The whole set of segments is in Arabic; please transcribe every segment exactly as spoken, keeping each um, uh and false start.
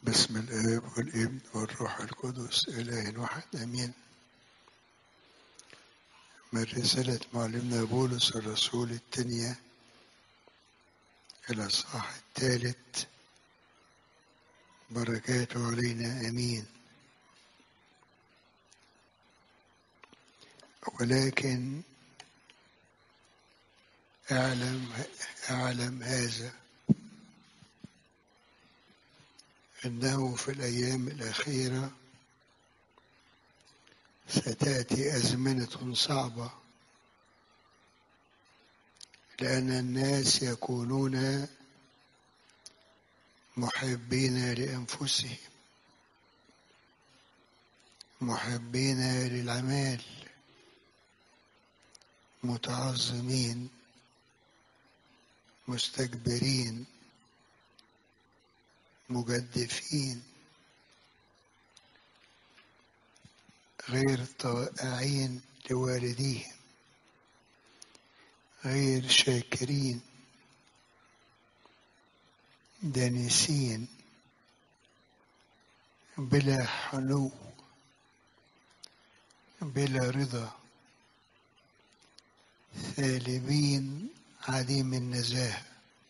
باسم الآب والابن والروح القدس إله واحد آمين. من رسالة معلمنا بولس الرسول الثانية الإصحاح الثالث، بركاته علينا آمين. ولكن أعلم أعلم هذا أنه في الأيام الأخيرة ستأتي أزمنة صعبة، لأن الناس يكونون محبين لأنفسهم، محبين للعمال، متعظمين، مستكبرين، مجدفين، غير طائعين لوالديهم، غير شاكرين، دانسين، بلا حنو، بلا رضا، ثالبين، عديم النزاهة،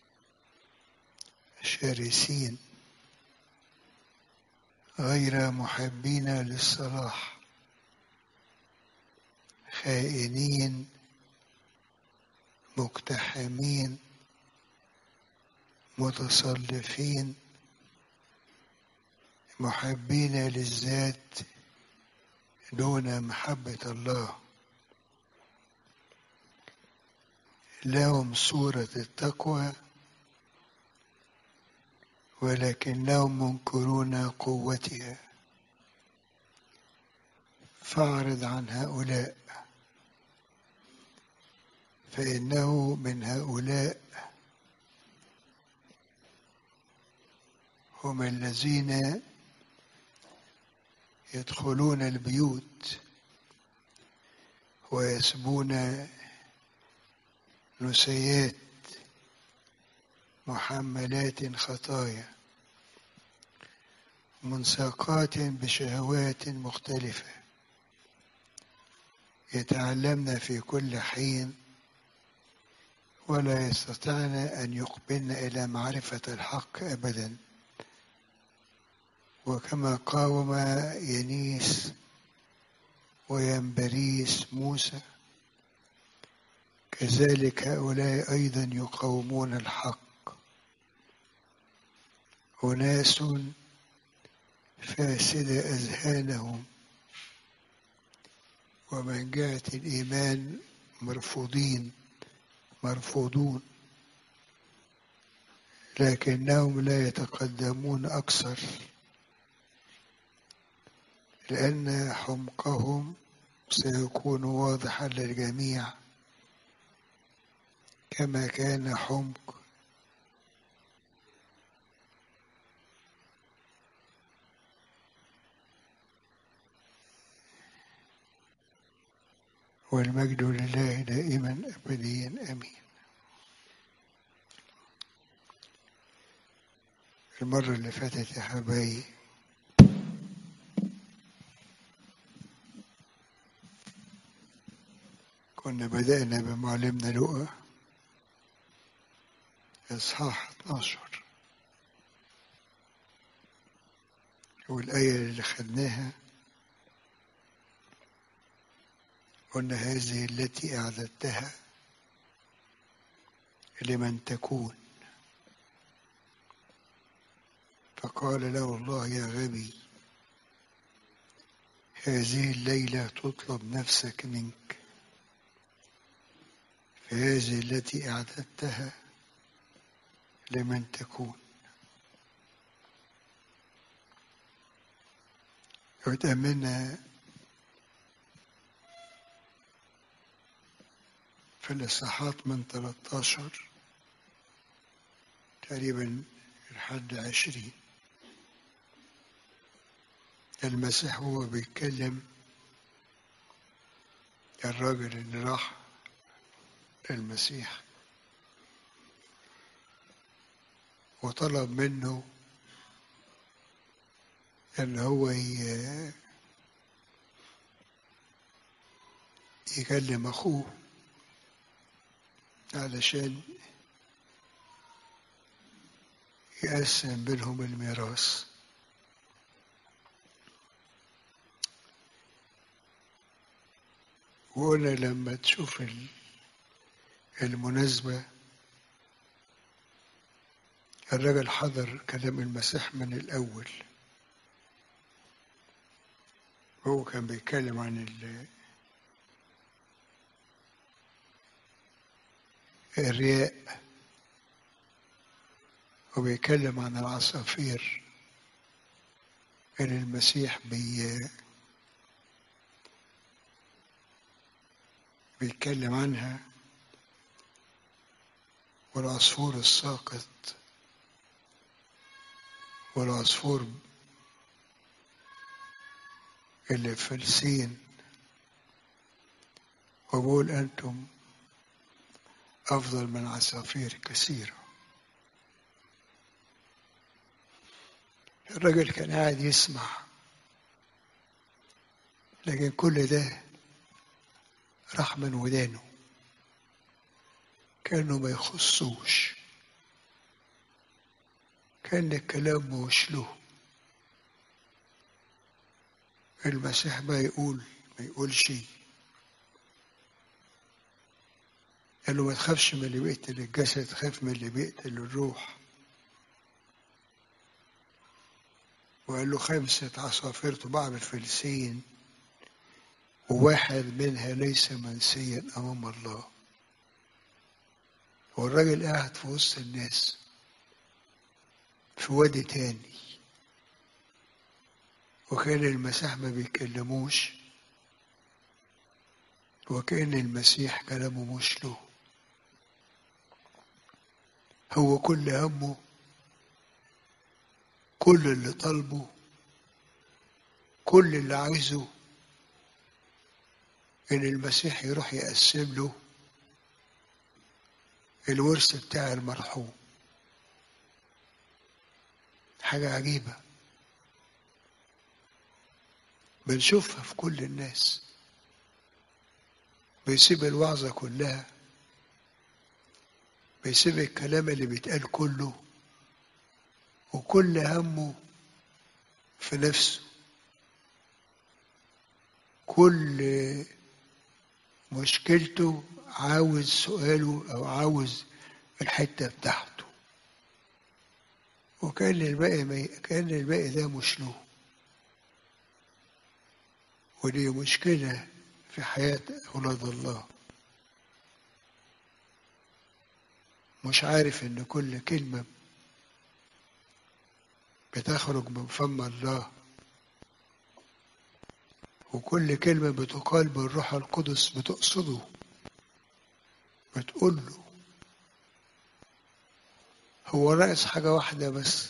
شرسين، غير محبين للصلاح، خائنين، مقتحمين، متصلفين، محبين للذات دون محبة الله. لهم صورة التقوى ولكنهم منكرون قوتها. فاعرض عن هؤلاء، فإنه من هؤلاء هم الذين يدخلون البيوت ويسبون نسيات محملات خطايا، منساقات بشهوات مختلفة، يتعلمن في كل حين ولا يستطيعن أن يقبلن إلى معرفة الحق أبدا. وكما قاوم ينيس وينبريس موسى، كذلك هؤلاء أيضا يقاومون الحق. أناس فاسد أذهانهم، ومن جهة الإيمان مرفوضين مرفوضون، لكنهم لا يتقدمون أكثر، لأن حمقهم سيكون واضحا للجميع كما كان حمق والمجد لله دائما أبديا آمين. المرة اللي فاتت يا حبايبي كنا بدأنا بمعلمنا لوقا إصحاح اثناشر، والآية اللي خدناها قلنا هذه التي أعددتها لمن تكون. فقال له الله يا غبي، هذه الليلة تطلب نفسك منك، فهذه التي أعددتها لمن تكون. وتأملنا في الإصحاحات من ثلاثة عشر تقريبا لحد عشرين، المسيح هو بيتكلم الراجل اللي راح للمسيح وطلب منه إن هو ي- يكلم أخوه علشان يقسم بينهم الميراث. وقلنا لما تشوف ال- المناسبة، الراجل حضر كلام المسيح من الأول. هو كان بيتكلم عن ال- الرياء، وبيتكلم عن العصافير اللي المسيح بي بيتكلم عنها، والعصفور الساقط والعصفور اللي في السين، وبقول أنتم أفضل من عصافير كثيرة. الراجل كان قاعد يسمع، لكن كل ده راح من ودانه كأنه ما يخصوش، كأن الكلام مش له. المسيح ما يقول ما يقول شيء، قال له ما تخافش من اللي بيقتل الجسد، خاف من اللي بيقتل الروح. وقال له خمسة عصافير تباع بالفلسين، وواحد منها ليس منسيا أمام الله. والراجل قاعد في وسط الناس في وادي تاني، وكان المسيح ما بيكلموش، وكأن المسيح كلامه مش له. هو كل همه، كل اللي طالبه، كل اللي عايزه إن المسيح يروح يقسم له الورث بتاع المرحوم. حاجة عجيبة بنشوفها في كل الناس، بيسيب الوعظة كلها، بيسيب الكلام اللي بيتقال كله، وكل همه في نفسه، كل مشكلته عاوز سؤاله أو عاوز الحتة بتاعته، وكأن الباقي ما كأن الباقي ده مش له. ودي مشكلة في حياة أولاد الله، مش عارف إن كل كلمة بتخرج من فم الله، وكل كلمة بتقال بالروح القدس بتقصده، بتقول له. هو ناقص حاجة واحدة بس،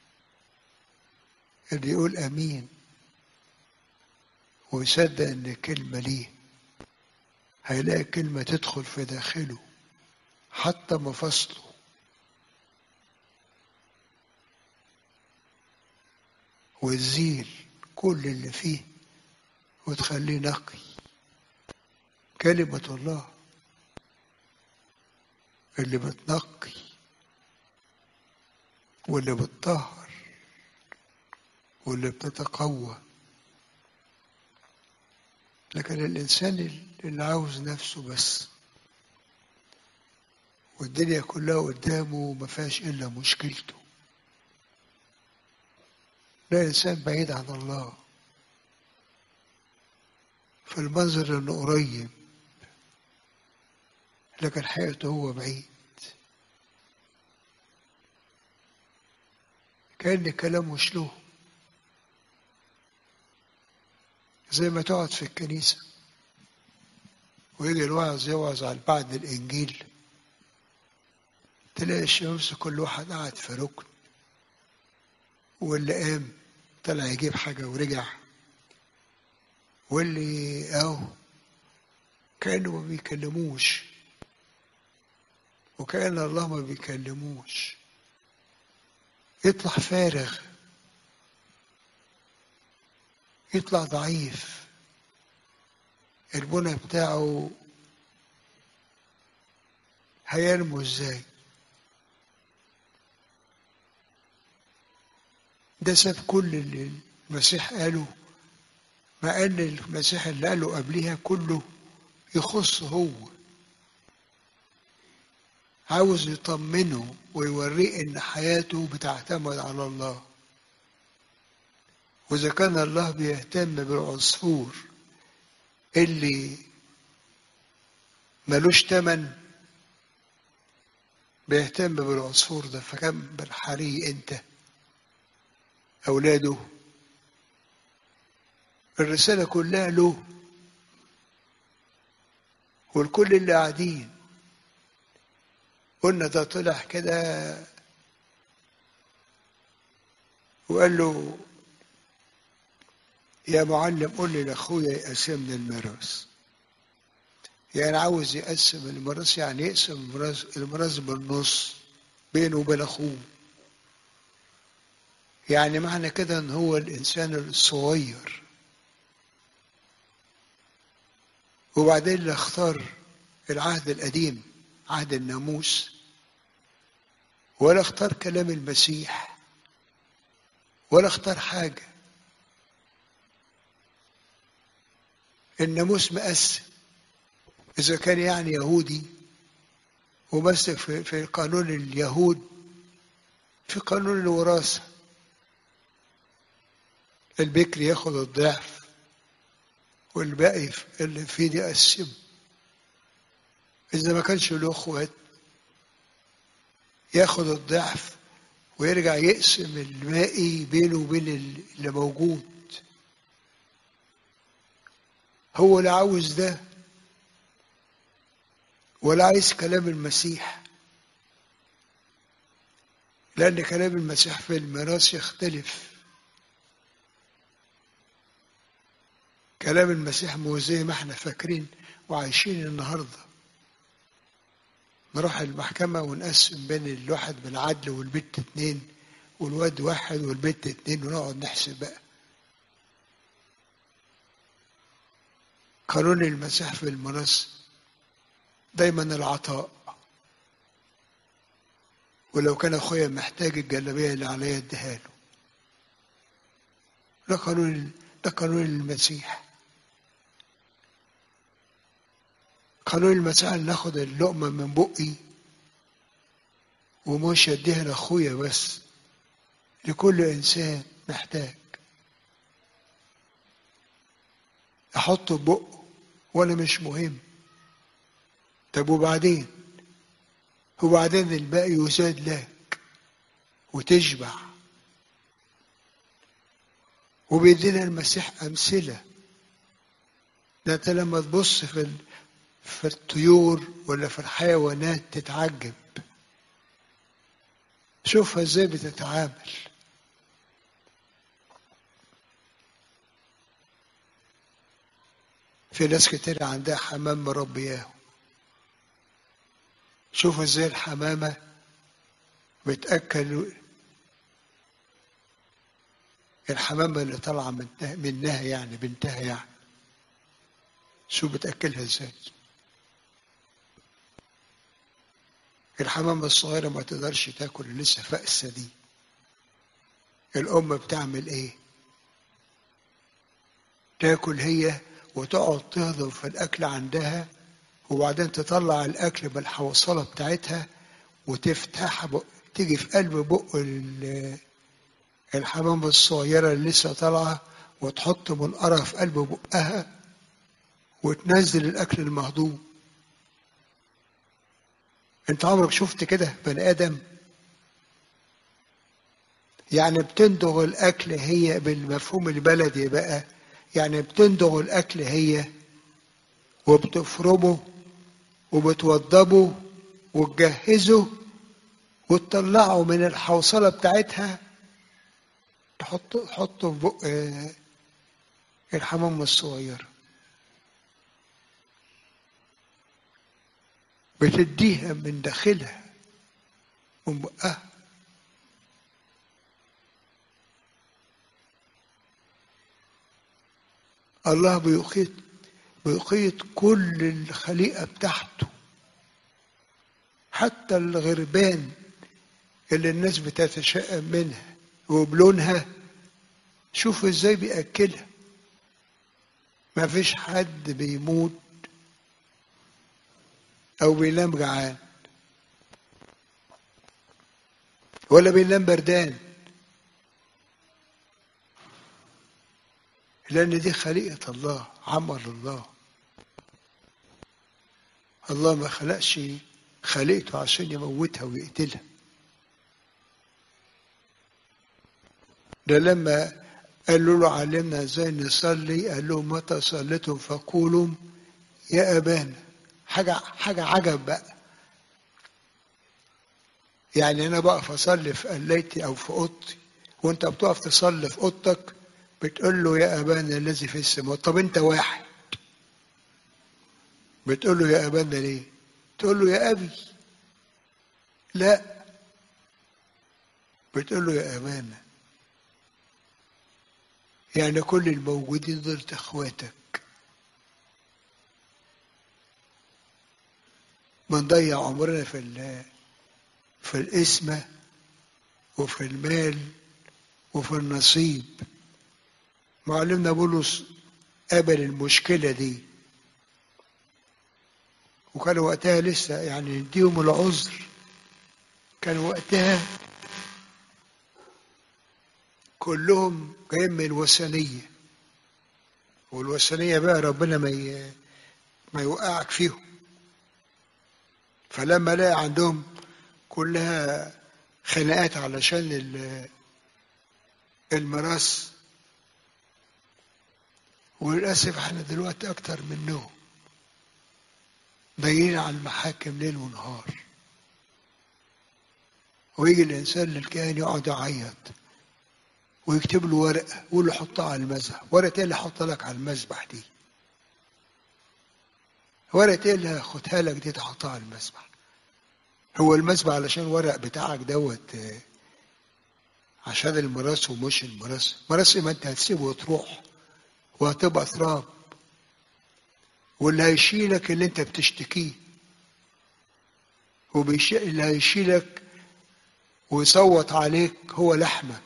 اللي يقول أمين ويصدق إن الكلمة ليه، هيلاقي كلمة تدخل في داخله حتى مفاصله، وتزيل كل اللي فيه وتخليه نقي. كلمة الله اللي بتنقي واللي بتطهر واللي بتتقوى. لكن الإنسان اللي عاوز نفسه بس، والدنيا كلها قدامه ما فيهاش إلا مشكلته، ده إنسان بعيد عن الله. في المنظر إنه قريب، لكن حياته هو بعيد. كأن الكلام مش له. زي ما تقعد في الكنيسة ويجي الواعظ يوعظ على بعد الإنجيل، تلاقي الشمس كل واحد قاعد في ركن، واللي قام طلع يجيب حاجة ورجع، واللي أهو كأنه ما بيكلموش، وكأن الله ما بيكلموش، يطلع فارغ. يطلع ضعيف، البنى بتاعه هينمو ازاي؟ ده ساب كل اللي المسيح قاله، مع ان المسيح اللي قاله قبليها كله يخص هو، عاوز يطمنه ويوريه ان حياته بتعتمد على الله. واذا كان الله بيهتم بالعصفور اللي ملوش تمن، بيهتم بالعصفور ده، فكم بالحري انت اولاده. الرسالة كلها له والكل اللي قاعدين. قلنا ده طلع كده وقال له يا معلم قول لي لاخويا يقسم لي الميراث. يعني عاوز يقسم الميراث، يعني يقسم الميراث الميراث بالنص بينه وبين اخوه. يعني معنى كده ان هو الانسان الصغير، وبعدين اللي اختار العهد القديم عهد الناموس، ولا اختار كلام المسيح، ولا اختار حاجة. الناموس مقسم. إذا كان يعني يهودي ومسك في, في قانون اليهود، في قانون الوراثة البكر ياخد الضعف والباقي اللي فيه دي يقسمه. إذا ما كانش له أخوات ياخد الضعف ويرجع يقسم الباقي بينه وبين اللي موجود. هو لا عاوز ده ولا عايز كلام المسيح، لأن كلام المسيح في الميراث يختلف. كلام المسيح مو زي ما احنا فاكرين وعايشين النهارده. نروح المحكمة ونقسم بين الواحد بالعدل والبت اتنين والواد واحد والبت اتنين ونقعد نحسب بقى. قانون المسيح في الميراث دايما العطاء. ولو كان اخويا محتاج الجلابيه اللي عليا اديها له. ده قانون ده قانون المسيح. قانون المسيح ان ناخد اللقمه من بقي ومش اديها لاخويا بس، لكل انسان محتاج احطه ببقه ولا مش مهم. طب وبعدين وبعدين الباقي يزاد لك وتشبع. وبيدينا المسيح امثله. ده انت لما تبص في ال... في الطيور ولا في الحيوانات تتعجب. شوفها ازاي بتتعامل. في ناس كتير عندها حمام مربياه. شوف ازاي الحمامة بتأكل الحمامة اللي طالعة منها, منها يعني بنتها يعني. شوف بتأكلها ازاي. الحمامة الصغيرة ما تقدرش تاكل لسه فأسة دي. الأم بتعمل ايه؟ تاكل هي وتقعد تهضم في الأكل عندها، وبعدين تطلع الأكل بالحوصلة بتاعتها وتفتح بق... تيجي في قلب بق الحمامة الصغيرة اللي لسه طالعة وتحط منقرة في قلب بقها وتنزل الأكل المهضوم. أنت عمرك شفت كده بني آدم؟ يعني بتندغ الأكل هي بالمفهوم البلدي بقى، يعني بتندغ الأكل هي وبتفرمه وبتوضبه وتجهزه وتطلعه من الحوصلة بتاعتها تحطه تحطه في بق الحمامة الصغيرة. بتديها من داخلها من بقها. الله بيقيت بيقيت كل الخليقة بتاعته، حتى الغربان اللي الناس بتتشائم منها وبلونها، شوف ازاي بيأكلها. ما فيش حد بيموت او بينام جعان ولا بينام بردان، لان دي خليقة الله، عمل الله. الله ما خلقش خليقته عشان يموتها ويقتلها. ده لما قالوا له علمنا ازاي نصلي، قال لهم متى صليتم فقولوا يا ابانا. حاجه حاجه عجب بقى. يعني انا بقف اصلي في قليتي او في اوضتي، وانت بتقف تصلي في اوضتك بتقول له يا ابانا الذي في السماء. طب انت واحد بتقول له يا ابانا ليه؟ تقول له يا ابي. لا، بتقول له يا ابانا. يعني كل الموجودين دول اخواتك. بنضيع عمرنا في ال في الاسمة وفي المال وفي النصيب. معلمنا بولس قبل المشكلة دي، وكان وقتها لسه يعني نديهم العذر. كان وقتها كلهم جايين من الوثنية، والوثنية بقى ربنا ما ي... ما يوقعك فيهم. فلما لقى عندهم كلها خناقات علشان ال- الميراث، وللأسف احنا دلوقتي أكتر منهم ضايقين على المحاكم ليل ونهار. ويجي الإنسان للكاهن يقعد يعيط ويكتب له ورقة ويقول له حطها على المذبح. ورقة ايه اللي حطها لك على المذبح دي؟ ورقة ايه اللي هاخدها لك دي تحطها على المذبح؟ هو المذبح علشان ورق بتاعك دوت آه، عشان الميراث ومش الميراث؟ ميراث ما انت هتسيبه وتروح وهتبقى تراب، واللي هيشيلك اللي انت بتشتكيه، واللي هيشيلك ويصوت عليك هو لحمك.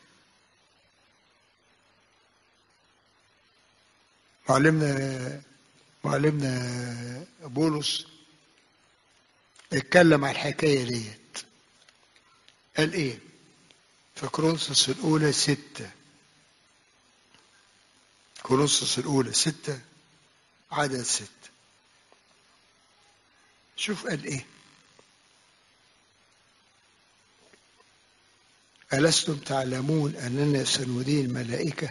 معلمنا معلمنا بولس اتكلم عن الحكاية ديت. قال ايه في كورنثوس الاولى ستة؟ كورنثوس الاولى ستة عدد ستة. شوف قال ايه: ألستم تعلمون أننا سندين الملائكة؟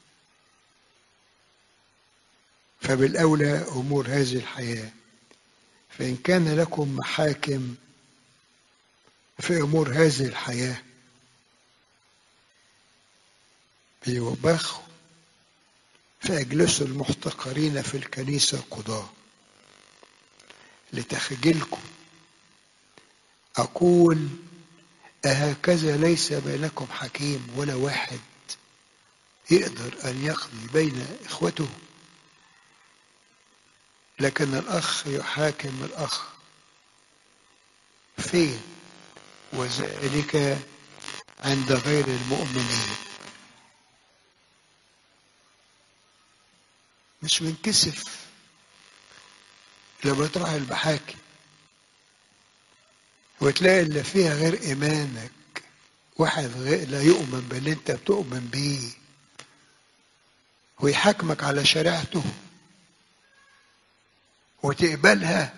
فبالأولى أمور هذه الحياة، فإن كان لكم محاكم في أمور هذه الحياة بيوبخوا، فاجلسوا المحتقرين في الكنيسة قضاة لتخجلكم. أقول أهكذا ليس بينكم حكيم ولا واحد يقدر أن يقضي بين إخوته؟ لكن الأخ يحاكم الأخ. فين؟ وذلك عند غير المؤمنين. مش منكسف لما تروح المحاكم وتلاقي اللي فيها غير إيمانك، واحد غير لا يؤمن باللي انت بتؤمن بيه، ويحاكمك على شريعته وتقبلها.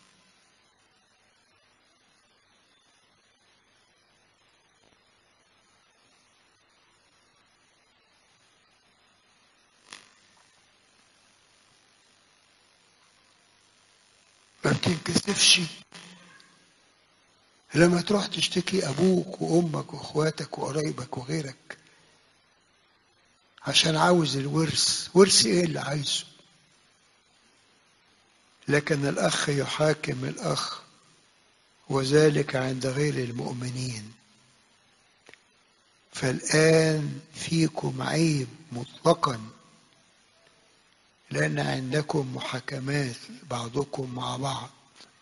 ما بتنكسفش لما تروح تشتكي أبوك وأمك وأخواتك وقرايبك وغيرك عشان عاوز الورث؟ ورث إيه اللي عايزه؟ لكن الأخ يحاكم الأخ، وذلك عند غير المؤمنين. فالآن فيكم عيب مطلقا، لأن عندكم محاكمات بعضكم مع بعض.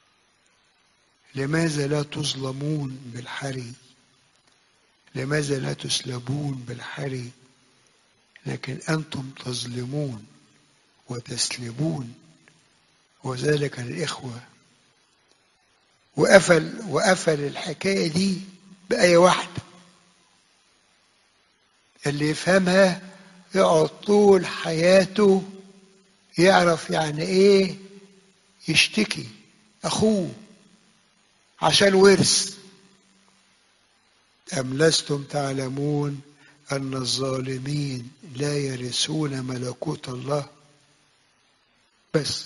لماذا لا تظلمون بالحري؟ لماذا لا تسلبون بالحري؟ لكن أنتم تظلمون وتسلبون، وذلك الإخوة. وقفل وقفل الحكاية دي بآية واحدة، اللي يفهمها يقعد طول حياته يعرف يعني ايه يشتكي أخوه عشان ورث. أم لستم تعلمون أن الظالمين لا يرثون ملكوت الله؟ بس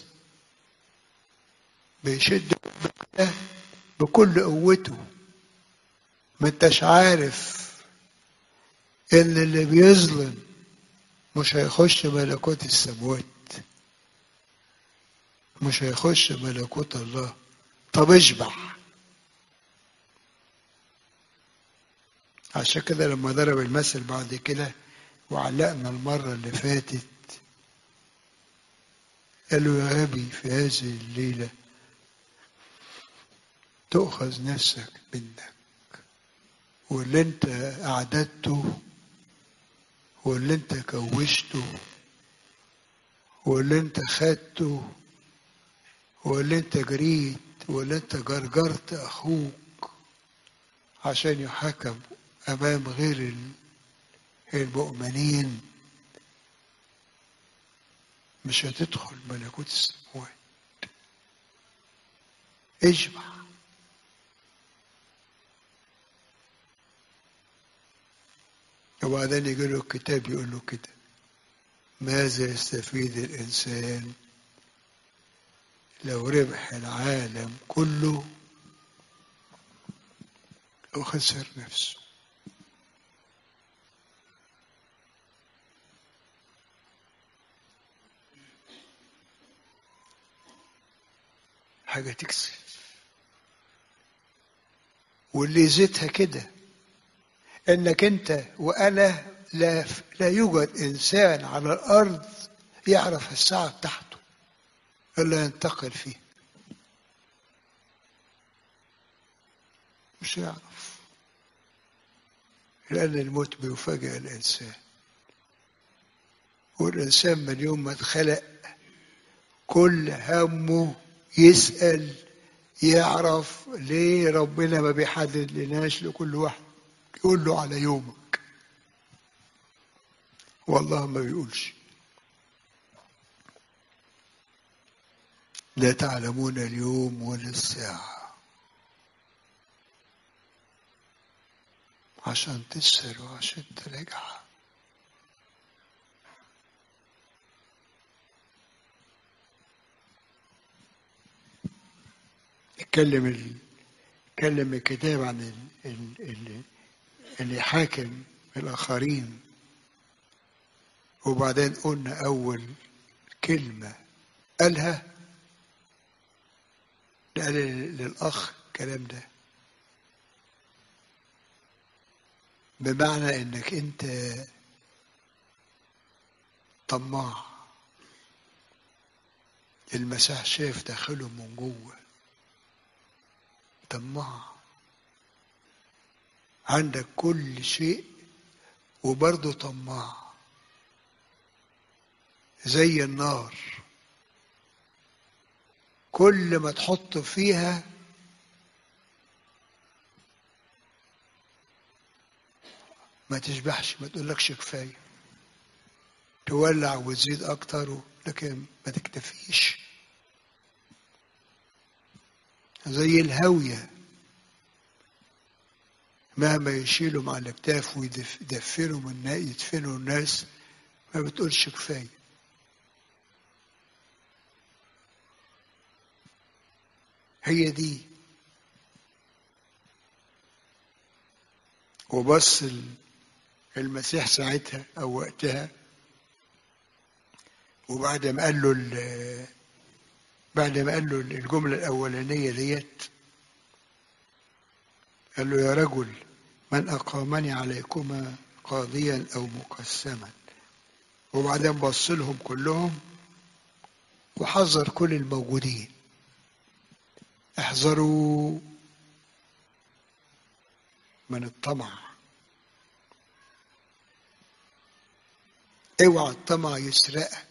بيشد بكل قوته. ما انتش عارف ان اللي بيظلم مش هيخش ملكوت السماوات، مش هيخش ملكوت الله. طب اشبع. عشان كده لما ضرب المثل بعد كده وعلقنا المرة اللي فاتت، قال له يا غبي في هذه الليلة تؤخذ نفسك منك، واللي انت أعددته واللي انت كوشته واللي انت خدته واللي انت جريت واللي انت جرجرت أخوك عشان يحكم أمام غير المؤمنين، مش هتدخل ملكوت السماوات. اشبع. وبعدين يجي له الكتاب يقول له كده: ماذا يستفيد الإنسان لو ربح العالم كله وخسر نفسه؟ حاجة تكسف. واللي يزيدها كده انك انت وانا لا لا يوجد انسان على الارض يعرف الساعة بتاعته الا ينتقل فيه. مش يعرف، لان الموت بيفاجئ الانسان. والانسان من يوم ما اتخلق كل همه يسأل يعرف ليه ربنا ما بيحدد لناش لكل واحد يقول له على يومك. والله ما بيقولش. لا تعلمون اليوم ولا الساعة، عشان تسهر وعشان ترجع. اتكلم ال... اتكلم الكتاب عن ال... ال... ال... اللي يحاكم الآخرين. وبعدين قلنا أول كلمة قالها قال للأخ الكلام ده بمعنى إنك أنت طماع. المسيح شاف داخله من جوه طماع، عندك كل شيء وبرضه طماع زي النار. كل ما تحط فيها ما تشبعش، ما تقولكش كفاية، تولع وتزيد أكتر لكن ما تكتفيش. زي الهاوية، مهما يشيلوا مع الاكتاف ويدفنوا من يدفنوا الناس ما بتقولش كفاية. هي دي. وبص المسيح ساعتها أو وقتها، وبعد ما قال له بعد ما قال له الجملة الأولانية ديت قال له يا رجل من أقامني عليكما قاضيا أو مقسما. وبعدين بص لهم كلهم وحذر كل الموجودين، احذروا من الطمع. اوعى الطمع يسرقك،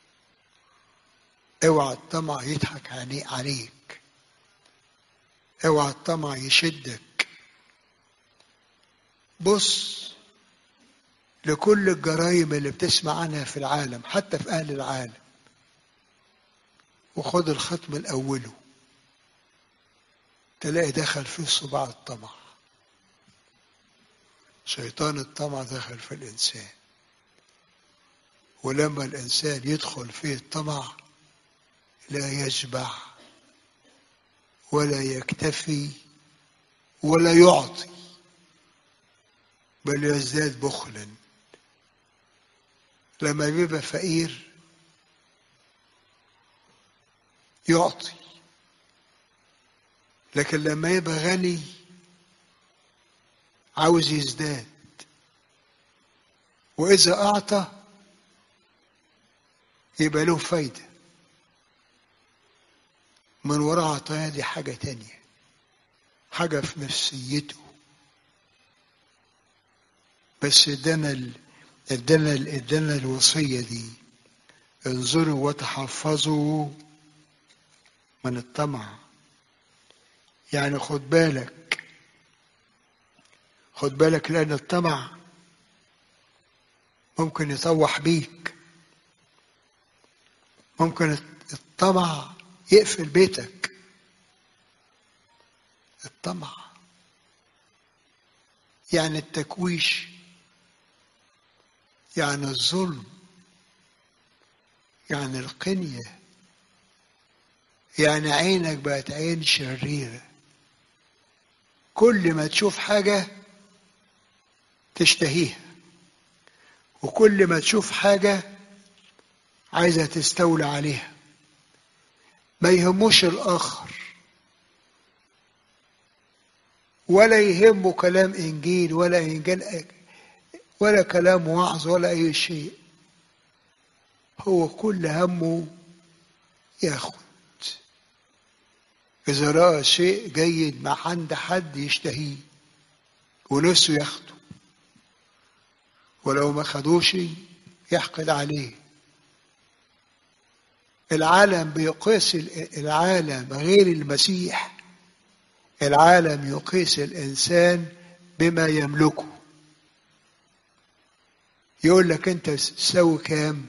اوعى الطمع يضحك عليك، اوعى الطمع يشدك. بص لكل الجرائم اللي بتسمع عنها في العالم، حتى في أهل العالم، وخد الخط من أوله، تلاقي دخل فيه صباع الطمع. شيطان الطمع دخل في الإنسان، ولما الإنسان يدخل فيه الطمع لا يشبع ولا يكتفي ولا يعطي، بل يزداد بخلا. لما بيبقى فقير يعطي، لكن لما يبقى غني عاوز يزداد، وإذا أعطى يبقى له فايدة من وراء عطايا. دي حاجة تانية، حاجة في نفسيته. بس ادانا ال... ادانا ال... ادانا الوصية دي: انظروا وتحفظوا من الطمع. يعني خد بالك، خد بالك، لأن الطمع ممكن يطوح بيك، ممكن الطمع يقفل بيتك. الطمع يعني التكويش، يعني الظلم، يعني القنية، يعني عينك بقت عين شريرة. كل ما تشوف حاجة تشتهيها، وكل ما تشوف حاجة عايزة تستولى عليها. ما يهموش الآخر، ولا يهمه كلام إنجيل ولا إنجيل ولا كلام وعظ ولا أي شيء. هو كل همه ياخد. إذا رأى شيء جيد مع عند حد يشتهيه ونفسه ياخده، ولو ما خدوش يحقد عليه. العالم بيقيس، العالم غير المسيح، العالم يقيس الإنسان بما يملكه. يقول لك أنت تساوي كام،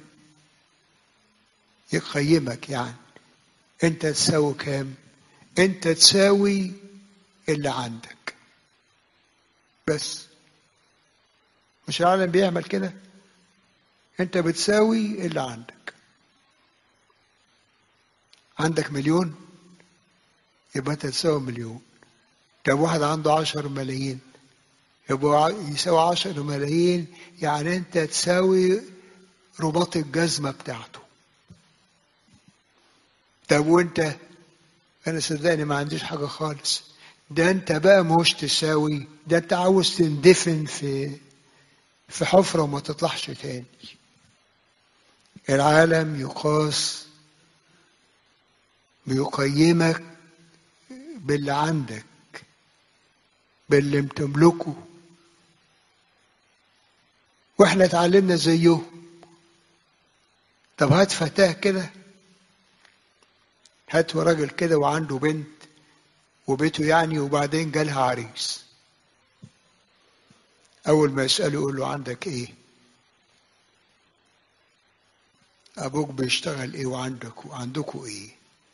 يقيمك. يعني أنت تساوي كام؟ أنت تساوي اللي عندك بس. مش العالم بيعمل كده؟ أنت بتساوي اللي عندك. عندك مليون يبقى أنت تساوي مليون. طب واحد عنده عشر ملايين يبقى يساوي عشر ملايين، يعني أنت تساوي رباط الجزمة بتاعته. طب وأنت؟ أنا صدقني ما عنديش حاجة خالص. ده أنت بقى مش تساوي، ده أنت عاوز تندفن في في حفرة وما تطلعش تاني. العالم يقاس، بيقيمك باللي عندك، باللي بتملكه. واحنا اتعلمنا زيه. طب هات فتاة كده، هات راجل كده وعنده بنت وبيته يعني، وبعدين جالها عريس. اول ما يسأله يقول له عندك ايه؟ ابوك بيشتغل ايه؟ وعندك وعندكوا ايه؟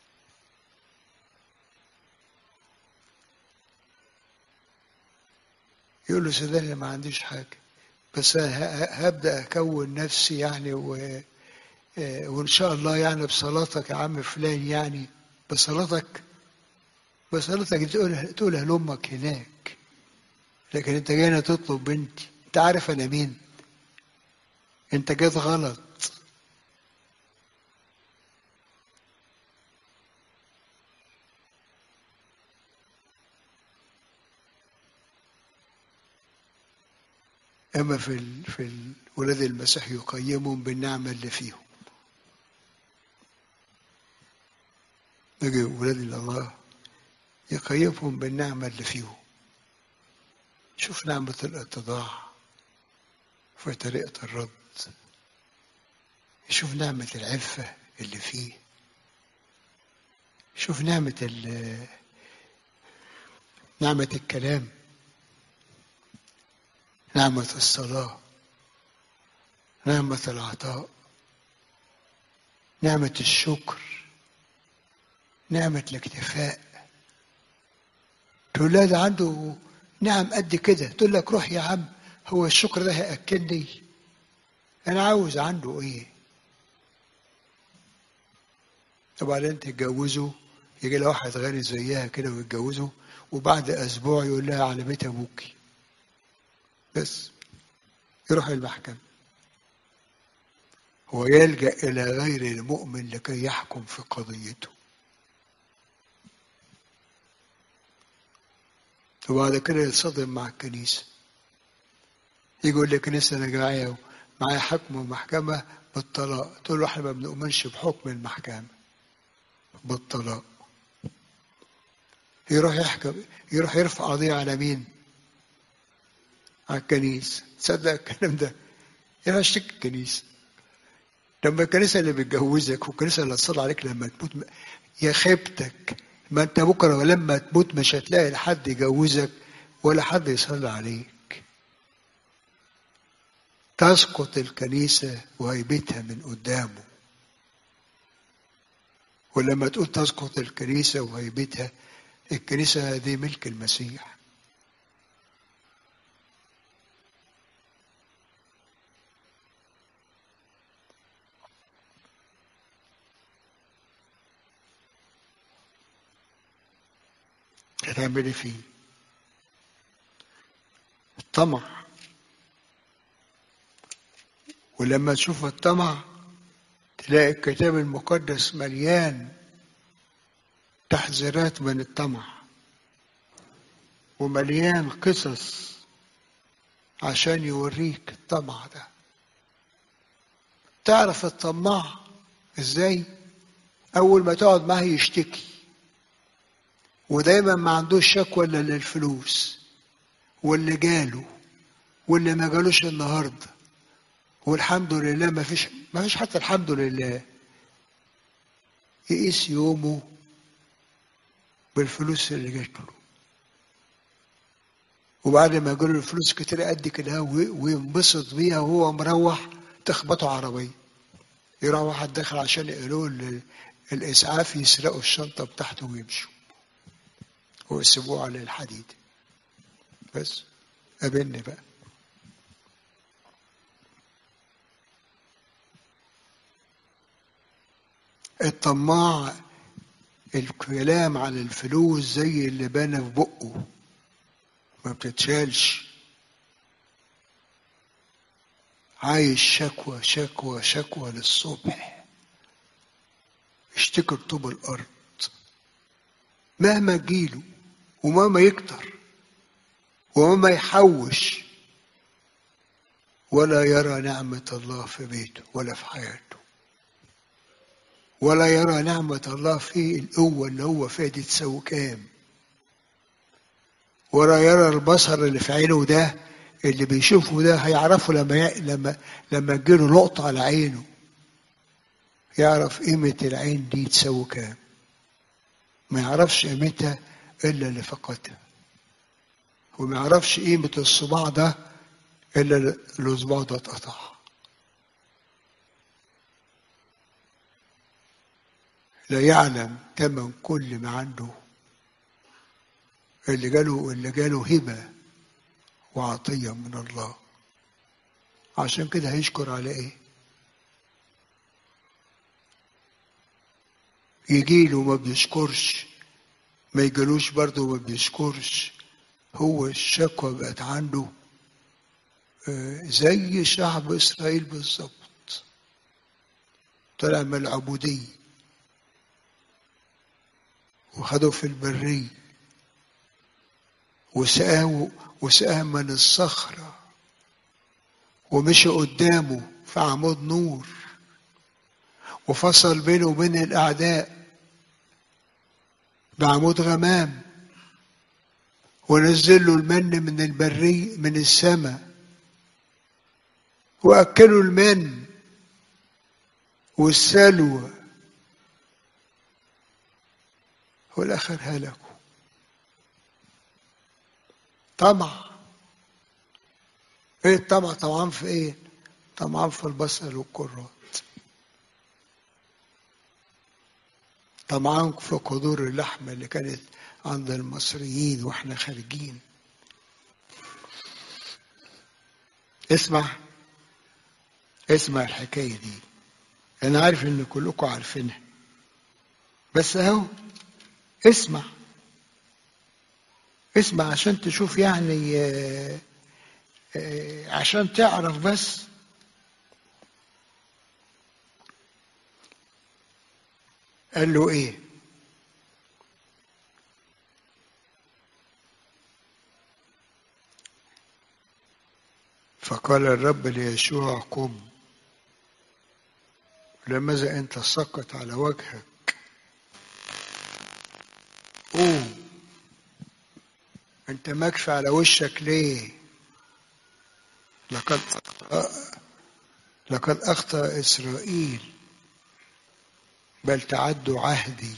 يقول له صدقني ما عنديش حاجة، بس هبدأ أكون نفسي يعني و... وإن شاء الله يعني بصلاتك يا عم فلان، يعني بصلاتك بصلاتك تقولها تقولها لأمك هناك، لكن أنت جاي تطلب بنتي. أنت عارف أنا مين؟ أنت جيت غلط. أما في ال... في ولاد المسيح يقيمهم بالنعمة اللي فيهم. نجي ولاد الله يقيمهم بالنعمة اللي فيهم. شوف نعمة الاتضاع في طريقة الرد، شوف نعمة العفة اللي فيه، شوف نعمة نعمة الكلام، نعمة الصلاة، نعمة العطاء، نعمة الشكر، نعمة الاكتفاء. تقول له ده عنده نعم قد كده، تقول لك روح يا عم، هو الشكر ده هيأكلني؟ أنا عاوز عنده إيه؟ طبعا أنت تتجوزه، يجي له واحد غني زيها كده ويتجوزه، وبعد أسبوع يقول لها على بيت أبوكي، بس يروح المحكمة. هو يلجأ إلى غير المؤمن لكي يحكم في قضيته. وبعد كده يتصدم مع الكنيسة، يقول للكنيسة أنا جاي معايا حكم المحكمة بالطلاق، تقول له احنا ما بنؤمنش بحكم المحكمة بالطلاق. يروح يحكم، يروح يرفع قضية على مين؟ على الكنيسة. تصدق الكلام ده؟ يروح يشتكي الكنيسة. لما الكنيسة اللي بتجوزك والكنيسة اللي هتصلي عليك لما تموت، يا خيبتك، ما انت بكره ولما تموت مش هتلاقي حد يجوزك ولا حد يصلي عليك. تسقط الكنيسة وهيبتها من قدامه. ولما تقول تسقط الكنيسة وهيبتها، الكنيسة دي ملك المسيح. هتعملي فيه الطمع. ولما تشوف الطمع تلاقي الكتاب المقدس مليان تحذيرات من الطمع، ومليان قصص عشان يوريك الطمع ده. تعرف الطماع ازاي؟ اول ما تقعد معاه يشتكي، ودايما ما عندوش شكوى الا للفلوس، واللي جاله واللي ما جالوش النهارده، والحمد لله ما فيش ما فيش حتى الحمد لله. يقيس يومه بالفلوس اللي جات له، وبعد ما جاله الفلوس كتير قد كده وينبسط بيها وهو مروح تخبطه عربيه، يروح واحد داخل عشان يقولوا الاسعاف يسرقوا الشنطه بتاعته ويمشوا ويسيبوه على الحديد. بس قابلني بقى. الطماع الكلام على الفلوس زي اللي بان في بقه، ما بتتشالش. عايش شكوى شكوى شكوى للصبح، يشتكي طوب الارض مهما تجيله ومهما يكتر ومهما يحوش، ولا يرى نعمة الله في بيته ولا في حياته، ولا يرى نعمة الله في القوة اللي هو فيها دي تساوي كام، ولا يرى البصر اللي في عينه ده اللي بيشوفه ده هيعرفه لما ي... لما لما تجيله نقطة على عينه يعرف قيمة العين دي تساوي كام. ما يعرفش قيمتها إلا اللي فقدها، وما يعرفش قيمة الصباع ده إلا الصباع ده اتقطع. لا يعلم ثمن كل ما عنده. اللي جاله اللي جاله هبة وعطية من الله، عشان كده هيشكر على ايه؟ يجيله ما بيشكرش، ما يجيلوش برضه ما بيشكرش. هو الشكوى بقت عنده زي شعب إسرائيل بالظبط، طلع من العبودية وخدوا في البرية وسقاه وسقاه من الصخرة ومشي قدامه في عمود نور وفصل بينه وبين الأعداء بعمود غمام، ونزل له المن من البري من السماء، وأكلوا المن والسلوى، والآخر هلكوا. طمع. ايه الطمع؟ طمعان في ايه؟ طمعان في البصل والكرات، طمعان في قدور اللحمة اللي كانت عند المصريين واحنا خارجين. اسمع اسمع الحكاية دي، انا عارف ان كلكم عارفينها، بس اهو اسمع اسمع عشان تشوف يعني، آه، آه، عشان تعرف بس. قال له ايه؟ فقال الرب ليشوع قم، لماذا انت سقط على وجهك؟ قوم، انت مكفي على وشك ليه؟ لقد لقد اخطأ اسرائيل، بل تعدوا عهدي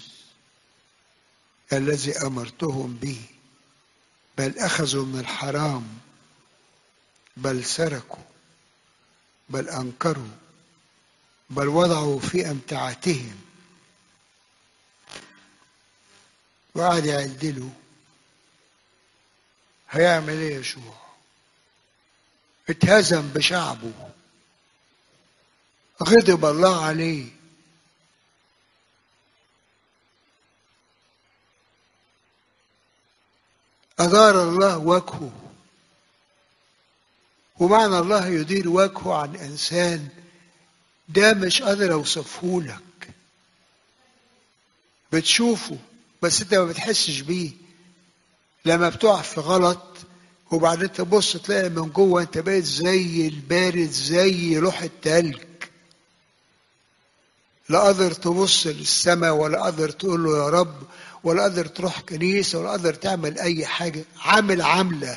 الذي امرتهم به، بل اخذوا من الحرام، بل سرقوا، بل انكروا، بل وضعوا في امتعتهم. وقعد يعدلوا. هيعمل ايه يشوع؟ اتهزم بشعبه، غضب الله عليه. أدار الله وجهه. ومعنى الله يدير وجهه عن إنسان ده مش قادر أوصفه لك. بتشوفه بس أنت ما بتحسش بيه. لما بتقع في غلط وبعدين تبص تلاقي من جوه أنت بقيت زي البارد، زي لوح التلج. لا قادر تبص للسماء، ولا قادر تقول له يا رب، ولا قادر تروح كنيسة، ولا قادر تعمل أي حاجة. عامل عاملة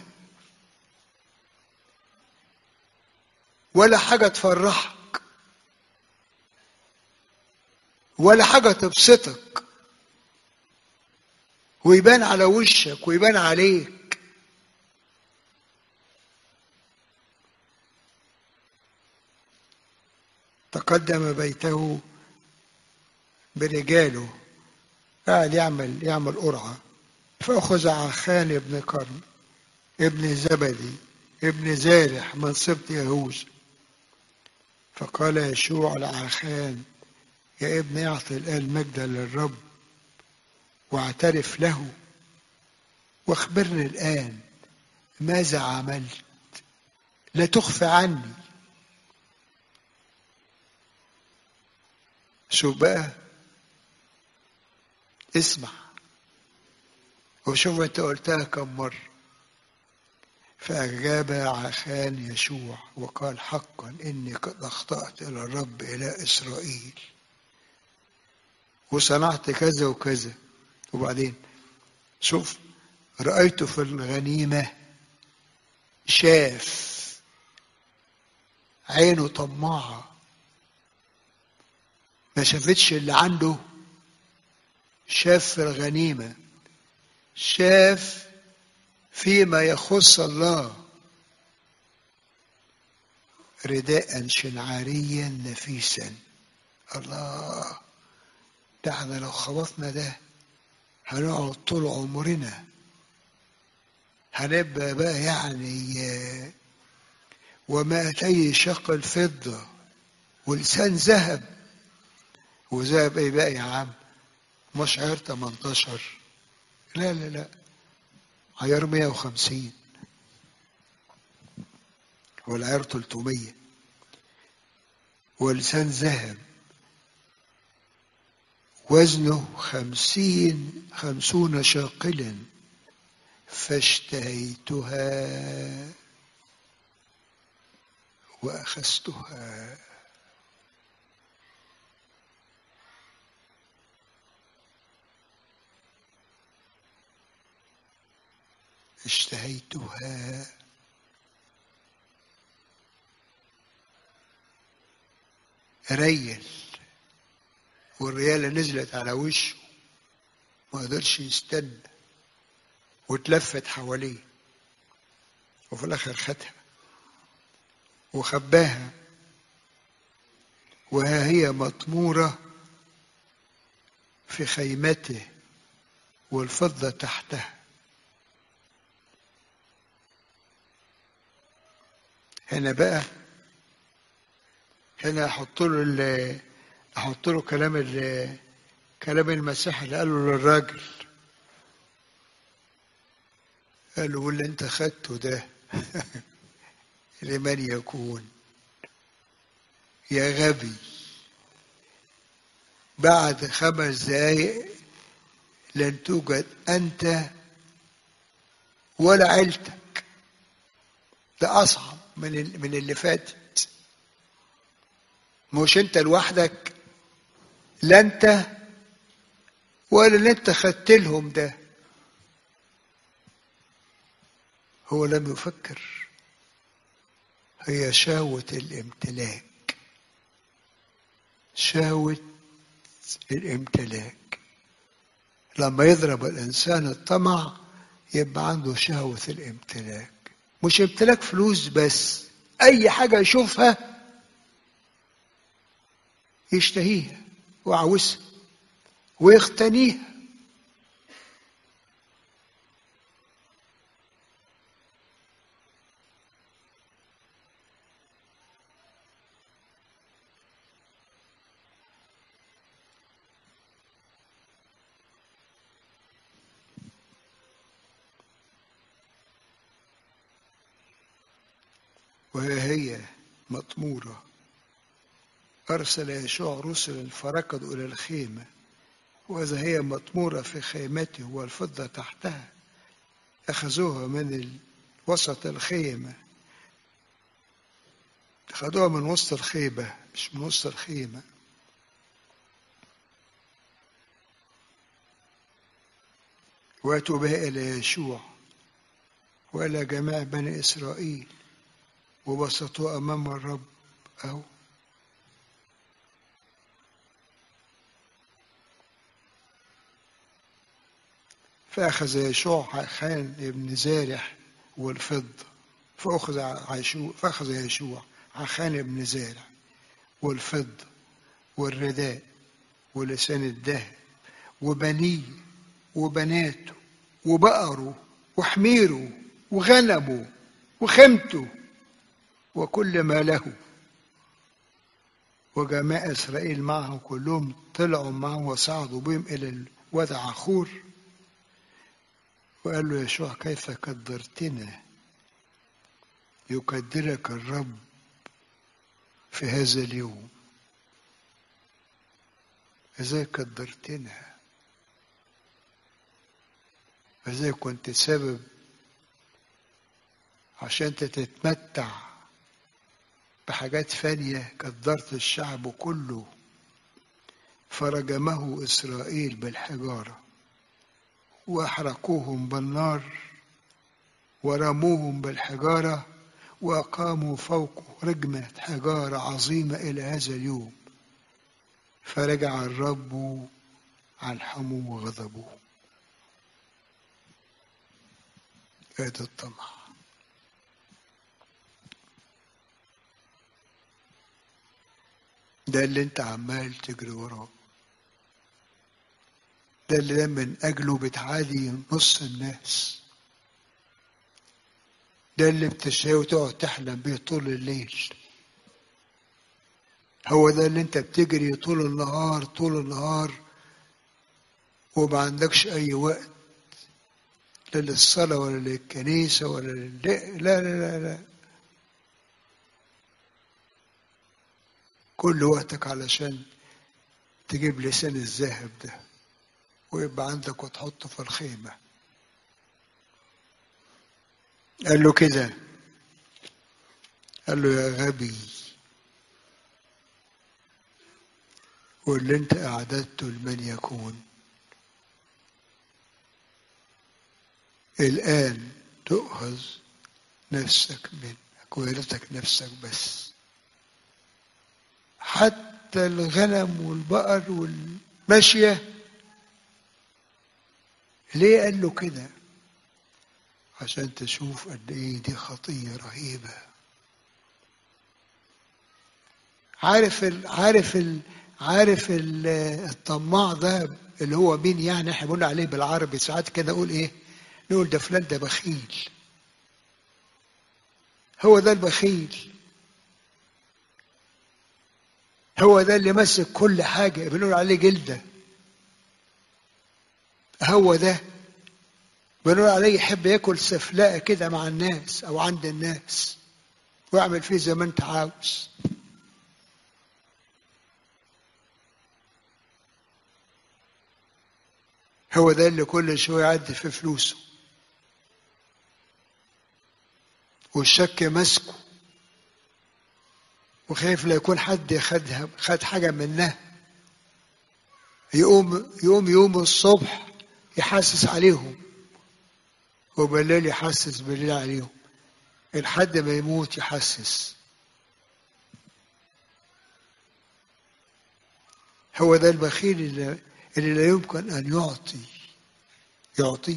ولا حاجة تفرحك، ولا حاجة تبسطك، ويبان على وشك ويبان عليك. تقدم بيته برجاله، قاعد يعمل يعمل قرعة. فأخذ عخان ابن كرم ابن زبدي ابن زارح من سبط يهوذا، فقال يشوع لعخان يا ابن اعطي الآن مجدا للرب واعترف له، واخبرني الآن ماذا عملت، لا تخفى عني. شوف بقى، اسمع وشوف انت قلتها كم مرة. فأجاب عخان يشوع وقال حقا إني قد أخطأت إلى الرب إله إسرائيل، وصنعت كذا وكذا. وبعدين شوف، رأيت في الغنيمة شاف، عينه طماعة، ما شافتش اللي عنده. شاف في الغنيمة، شاف فيما يخص الله رداء شنعاريا نفيسا. الله، ده احنا لو خبطنا ده هنقعد طول عمرنا، هنبقى بقى يعني ومائتي شقل فضة ولسان ذهب. وذهب ايه بقى يا عم؟ مش عيار تمنتاشر، لا لا لا، عيار مية وخمسين والعيار تلتمية، ولسان ذهب وزنه خمسين خمسون شاقلا، فاشتهيتها وأخذتها. اشتهيتها. ريل، والريالة نزلت على وشه، ما قدرش يستنى، واتلفت حواليه، وفي الآخر خدها وخباها، وها هي مطمورة في خيمته والفضة تحتها. هنا بقى، هنا احط له احط له كلام كلام المسيح اللي قاله للراجل، قال له واللي انت خدته ده لمن يكون؟ يا غبي، بعد خمس دقايق لن توجد انت ولا عيلتك. ده اصعب من من اللي فاتت. مش انت لوحدك، لا انت ولا اللي انت خدت لهم ده. هو لم يفكر، هي شهوة الامتلاك، شهوة الامتلاك. لما يضرب الإنسان الطمع يبقى عنده شهوة الامتلاك. مش امتلاك فلوس بس، أي حاجة يشوفها يشتهيها وعاوزها ويقتنيها. وهي مطمورة أرسل يشوع رسلا فركضوا إلى الخيمة، وإذا هي مطمورة في خيمته والفضة تحتها. أخذوها من وسط الخيمة، أخذوها من وسط الخيمة مش من وسط الخيمة. وأتوا بها إلى يشوع وإلى جميع بني إسرائيل وبسطوا أمام الرب. أهو فأخذ يشوع عخان ابن زارح والفضة، فأخذ عيشوع فأخذ يشوع عخان ابن زارح والفضة والرداء ولسان الذهب وبنيه وبناته وبقره وحميره وغنمه وخيمته وكل ما له، وجماعة إسرائيل معه كلهم طلعوا معه وصعدوا بهم إلى الوادي عخور. وقال له يشوع كيف قدرتنا، يقدرك الرب في هذا اليوم. ازاي قدرتنا، ازاي كنت سبب عشان تتمتع بحاجات فانية. قدرت الشعب كله، فرجمه إسرائيل بالحجارة وأحرقوهم بالنار ورموهم بالحجارة وأقاموا فوقه رجمة حجارة عظيمة إلى هذا اليوم. فرجع الرب عن حمو وغضبه. هذا الطمع. ده اللي انت عمال تجري وراه، ده اللي من أجله بتعادي نص الناس، ده اللي بتشتهي وتقعد تحلم بيه طول الليل. هو ده اللي انت بتجري طول النهار طول النهار وما عندكش أي وقت لا للصلاة ولا للكنيسة ولا لل... لا لا لا لا كل وقتك علشان تجيب لسان الذهب ده ويبقى عندك وتحطه في الخيمة. قال له كده، قال له يا غبي، واللي انت أعددته لمن يكون الآن تؤخذ نفسك منك ويرثك نفسك بس. حتى الغنم والبقر والماشية. ليه قال له كده؟ عشان تشوف قد ايه دي خطية رهيبة. عارف ال عارف ال عارف ال الطماع ده اللي هو مين يعني؟ احنا بنقول عليه بالعربي ساعات كده نقول ايه؟ نقول ده فلان ده بخيل. هو ده البخيل. هو ده اللي ماسك كل حاجة بنقول عليه جلدة. هو ده بنقول عليه يحب ياكل سفلاء كده مع الناس او عند الناس واعمل فيه زي ما انت عاوز. هو ده اللي كل شوية يعدي في فلوسه والشك ماسكه وخايف لا يكون حد خدها خد حاجة منها. يقوم يقوم يوم الصبح يحسس عليهم وبالليل يحسس بالليل عليهم لحد ما يموت يحسس. هو ده البخيل اللي, اللي لا يمكن أن يعطي يعطيه.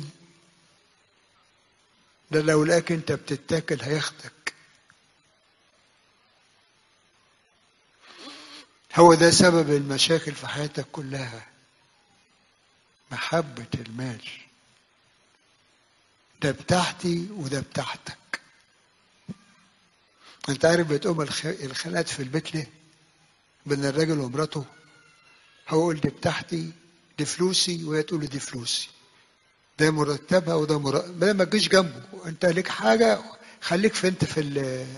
ده لو لقاك انت بتتاكل هياخدك. هو ده سبب المشاكل في حياتك كلها، محبة المال. ده بتاعتي وده بتاعتك. انت عارف بتقوم الخناقات في البيت ليه بين الراجل ومراته؟ هو يقول دي بتاعتي، دي فلوسي، وهي تقول دي فلوسي. ده مرتبها وده مرتب. ما تجيش جنبه، انت ليك حاجه خليك في انت في ال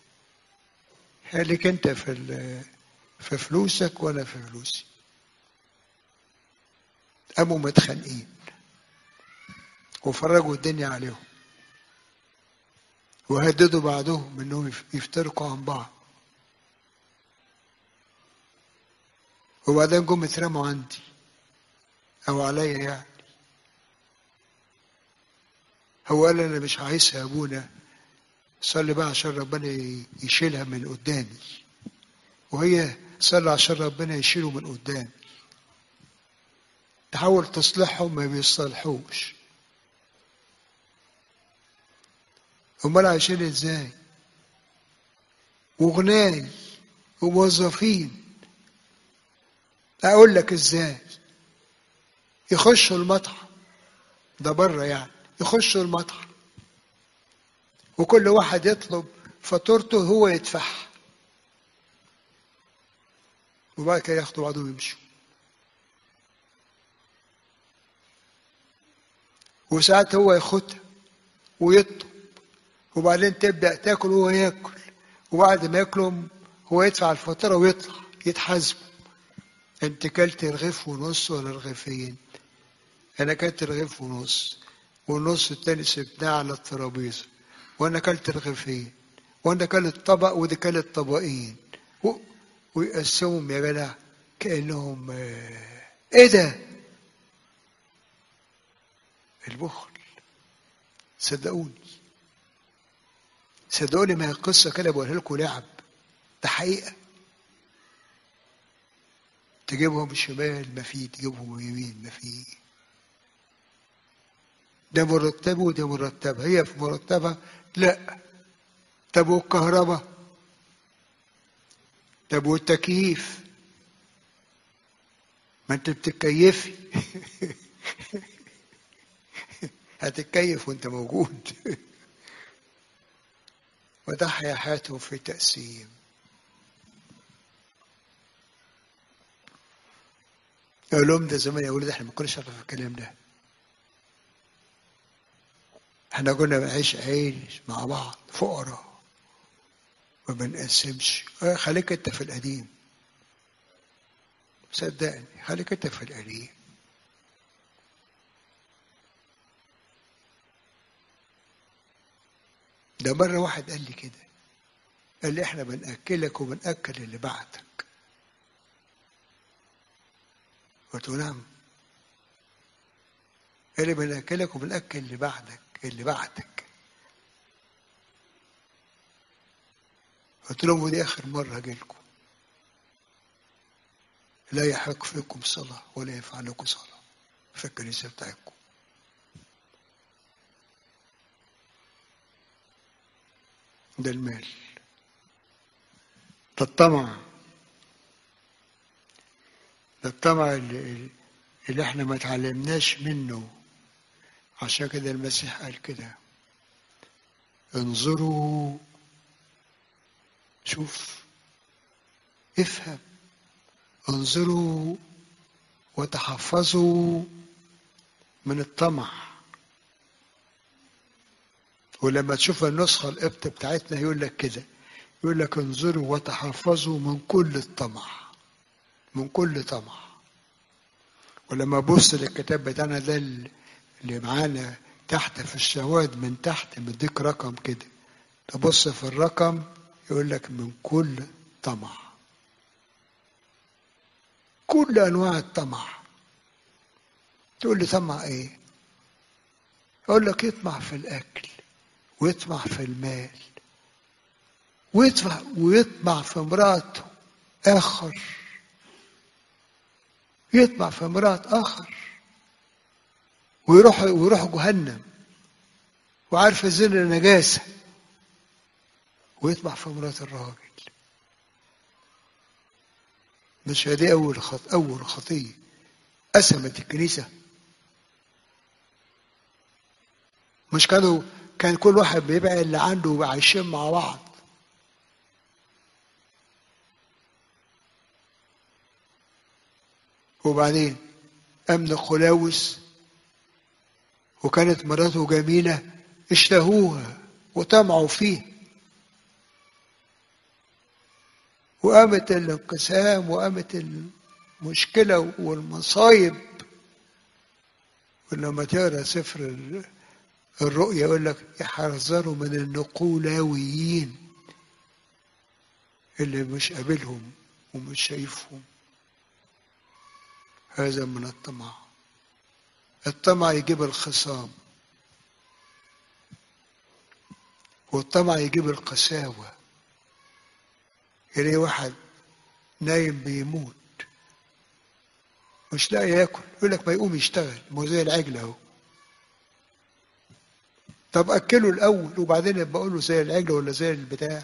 خليك انت في ال في فلوسك وانا في فلوسي. قاموا متخانقين وفرجوا الدنيا عليهم وهددوا بعضهم انهم يفترقوا عن بعض. وبعدين جم اترموا عندي او عليا يعني. هو قال انا مش عايزها يا ابونا، صلي بقى عشان ربنا يشيلها من قدامي. وهي صلي عشان ربنا يشيله من قدامي. تحاول تصلحهم ما بيصلحوش. امال عايشين ازاي؟ وغناي وموظفين. اقول لك ازاي؟ يخشوا المطعم ده بره يعني، يخشوا المطعم وكل واحد يطلب فاتورته هو يدفعها وبعد كده ياخدوا بعضهم ويمشوا. وساعات هو ياخدها ويطلب وبعدين تبدأ تاكل وهو ياكل، وبعد ما ياكلهم هو يدفع الفاتورة ويطلع يتحاسبوا. انت كلت رغيف ونص ولا رغيفين؟ انا كلت رغيف ونص والنص التاني سبناه على الترابيزه، وانا كلت رغيفين، وانا كلت طبق ودي كلت طبقين و... ويقسمهم يا جدع كانهم ايه ده؟ البخل. صدقوني صدقوني ما هي قصه كده بقولها لكم لعب، ده حقيقه. تجيبهم شمال ما فيه، تجيبهم يمين ما فيه. ده مرتبه وده مرتبه، هي في مرتبها لا. طب والكهرباء؟ طب والتكييف؟ ما انت بتتكيفي. هتتكيف وانت موجود. وتحيا حياتهم في تقسيم. اقول لهم ده زمان يا ولد احنا ما كناش نعرف الكلام ده. احنا كنا بنعيش عيش مع بعض فقراء ما بنقسمش. خليك انت في القديم، صدقني خليك انت في القديم. ده مرة واحد قال لي كده، قال لي احنا بنأكلك وبنأكل اللي بعتك. قلت له نعم. قال لي بنأكلك وبنأكل اللي بعدك اللي بعتك. قلت لهم ودي آخر مرة أجيلكم، لا يحق فيكم صلاة ولا ينفع لكم صلاة في الكنيسة بتاعتكم. ده المال، ده الطمع، ده الطمع اللي, اللي احنا ما تعلمناش منه. عشان كده المسيح قال كده: انظروا، شوف، افهم، انظروا وتحفظوا من الطمع. ولما تشوف النسخة القبط بتاعتنا يقول لك كده، يقول لك انظروا وتحفظوا من كل الطمع، من كل طمع. ولما بص للكتاب بتاعنا ده اللي معانا تحت في الشواهد من تحت مديك رقم كده، تبص في الرقم يقول لك من كل طمع، كل انواع الطمع. تقول لي طمع ايه؟ اقول لك يطمع في الاكل، ويطمع في المال، ويطمع ويطمع في امرأة اخر، يطمع في امرأة اخر ويروح ويروح جهنم وعارف الزنا نجاسة، ويطمع في امرأة الراجل. مش هذه اول خط اول خطية قسمت الكنيسة؟ مش كانوا كان كل واحد بيبقى اللي عنده وعايشين مع بعض؟ وبعدين أمن خلاوس وكانت مراته جميلة، اشتهوها وطمعوا فيه، وقامت الانقسام وقامت المشكلة والمصايب. ولما تقرا سفر الرؤيا يقول لك يحذروا من النقولاويين اللي مش قابلهم ومش شايفهم. هذا من الطمع. الطمع يجيب الخصام، والطمع يجيب القساوة. يلاقي واحد نايم بيموت مش لاقي ياكل، يقول لك ما يقوم يشتغل، ما زي العجل اهو. طب اكله الاول وبعدين يبقى اقول له زي العجل ولا زي البتاع.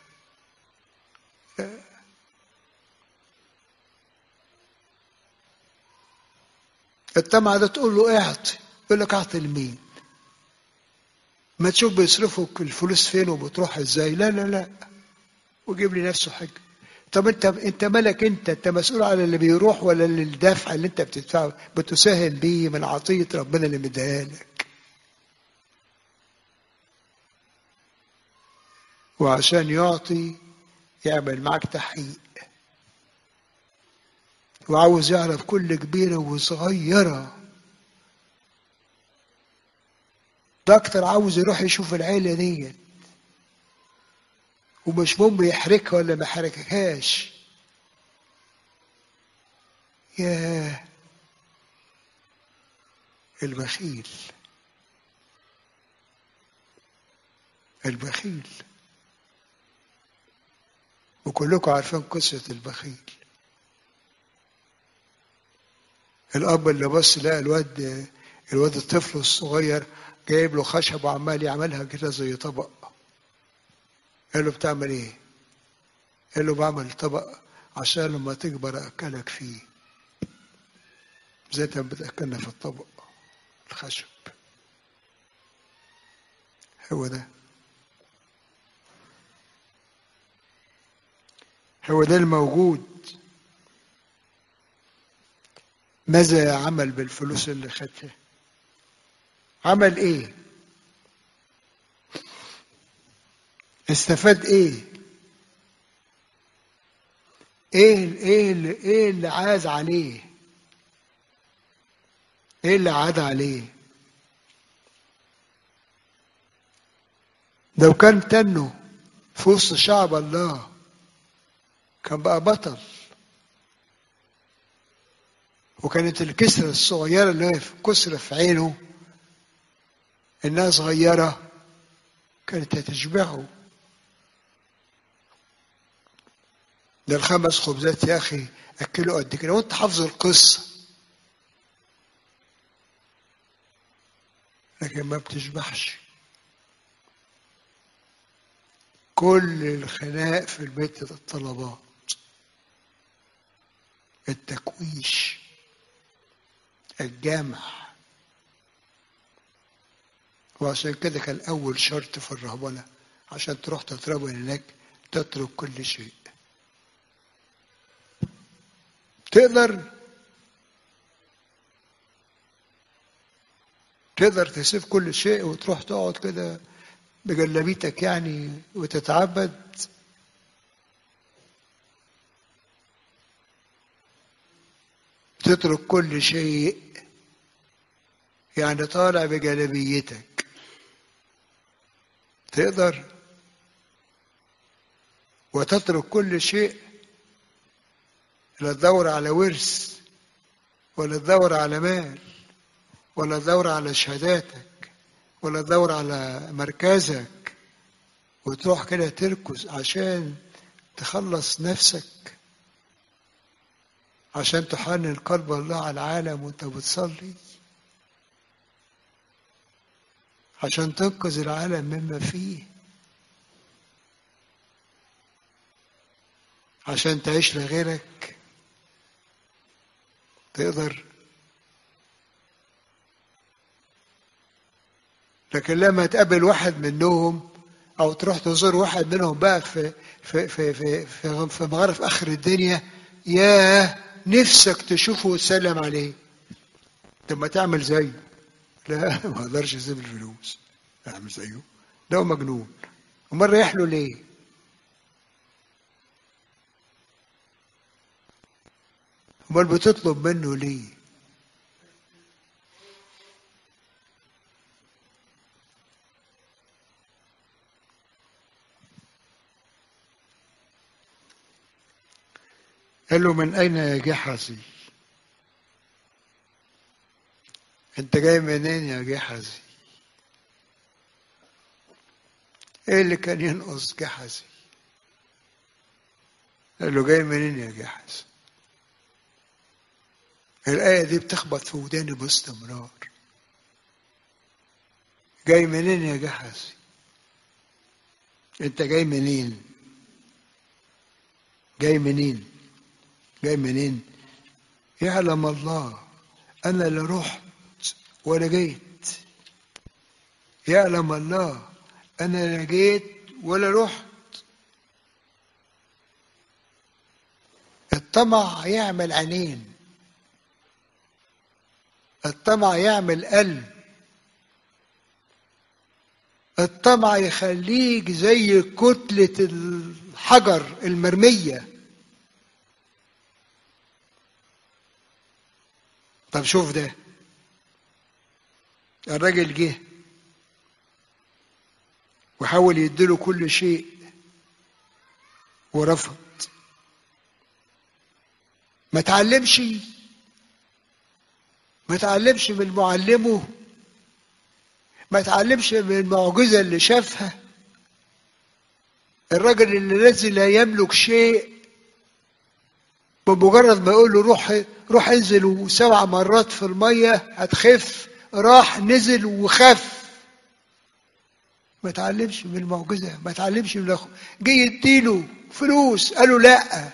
الطمع ده تقول له اعطي، يقول لك اعطي لمين؟ ما تشوف بيصرفوا الفلوس فين وبتروح ازاي. لا لا لا، ويجيب لي نفسه حاجه. طب انت انت مالك؟ انت انت مسؤول على اللي بيروح ولا اللي الدافع اللي انت بتدفعه بتساهم بيه من عطيه ربنا اللي مديها لك؟ وعشان يعطي يعمل معاك تحقيق، وعاوز يعرف كل كبيره وصغيره. ده اكتر عاوز يروح يشوف العيله ديت، ومش مهم يحركها ولا ما يحركهاش. ياه، البخيل، البخيل. وكلكم عارفين قصة البخيل. الأب اللي بص لقى الواد الواد الطفل الصغير جايب له خشب وعمال يعملها كده زي طبق. قال له بتعمل ايه؟ قال له بعمل طبق عشان لما تكبر أكلك فيه زي ما بتأكلنا في الطبق الخشب. هو ده هو ده الموجود. ماذا عمل بالفلوس اللي خدها؟ عمل ايه؟ استفاد ايه؟ ايه ايه اللي ايه اللي عاز عليه؟ ايه اللي عاد عليه؟ لو كان تنه في وسط شعب الله كان بقى بطل. وكانت الكسرة الصغيرة اللي هي كسرة في عينه انها صغيرة كانت هتشبعه. ده الخمس خبزات يا أخي أكلوا قد كده وأنت حافظ القصة، لكن ما بتشبعش. كل الخناق في البيت الطلبات، التكويش، الجامع. وعشان كده كان أول شرط في الرهبنة عشان تروح تترهبن هناك تترك كل شيء. تقدر تقدر تسيب كل شيء وتروح تقعد كده بجلابيتك يعني وتتعبد؟ تترك كل شيء يعني طالع بجلابيتك، تقدر؟ وتترك كل شيء، لا تدور على ورث ولا تدور على مال ولا تدور على شهاداتك ولا تدور على مركزك، وتروح كده تركز عشان تخلص نفسك، عشان تحنن قلب الله على العالم وانت بتصلي، عشان تنقذ العالم مما فيه، عشان تعيش لغيرك. تقدر؟ لكن لما تقابل واحد منهم او تروح تزور واحد منهم بقى في في في في في, في مغرب اخر الدنيا، ياه نفسك تشوفه وتسلم عليه. طب ما تعمل زيه. لا ما اقدرش اسيب الفلوس اعمل زيه، ده هو مجنون. امال رايح له ليه؟ امال بتطلب منه ليه؟ قال له من اين يا جحزي؟ انت جاي منين يا جحزي؟ ايه اللي كان ينقص جحزي؟ قال له جاي منين يا جحزي؟ الآية دي بتخبط في وداني باستمرار. جاي منين يا جحزي؟ انت جاي منين؟ جاي منين؟ جاي منين؟ يعلم الله انا لا رحت ولا جيت. يعلم الله انا لا جيت ولا رحت. الطمع يعمل عينين، الطمع يعمل قلب، الطمع يخليك زي كتلة الحجر المرمية. طب شوف ده، الراجل جه وحاول يديله كل شيء ورفض. ما تعلمش ما تعلمش من معلمه، ما تعلمش من المعجزة اللي شافها. الراجل اللي الذي لا يملك شيء بمجرد ما يقول له روح روح انزل سبع مرات في المية هتخف، راح نزل وخف. ما تعلمش من المعجزة، ما تعلمش من الاخو. جه يديله فلوس قالوا لا.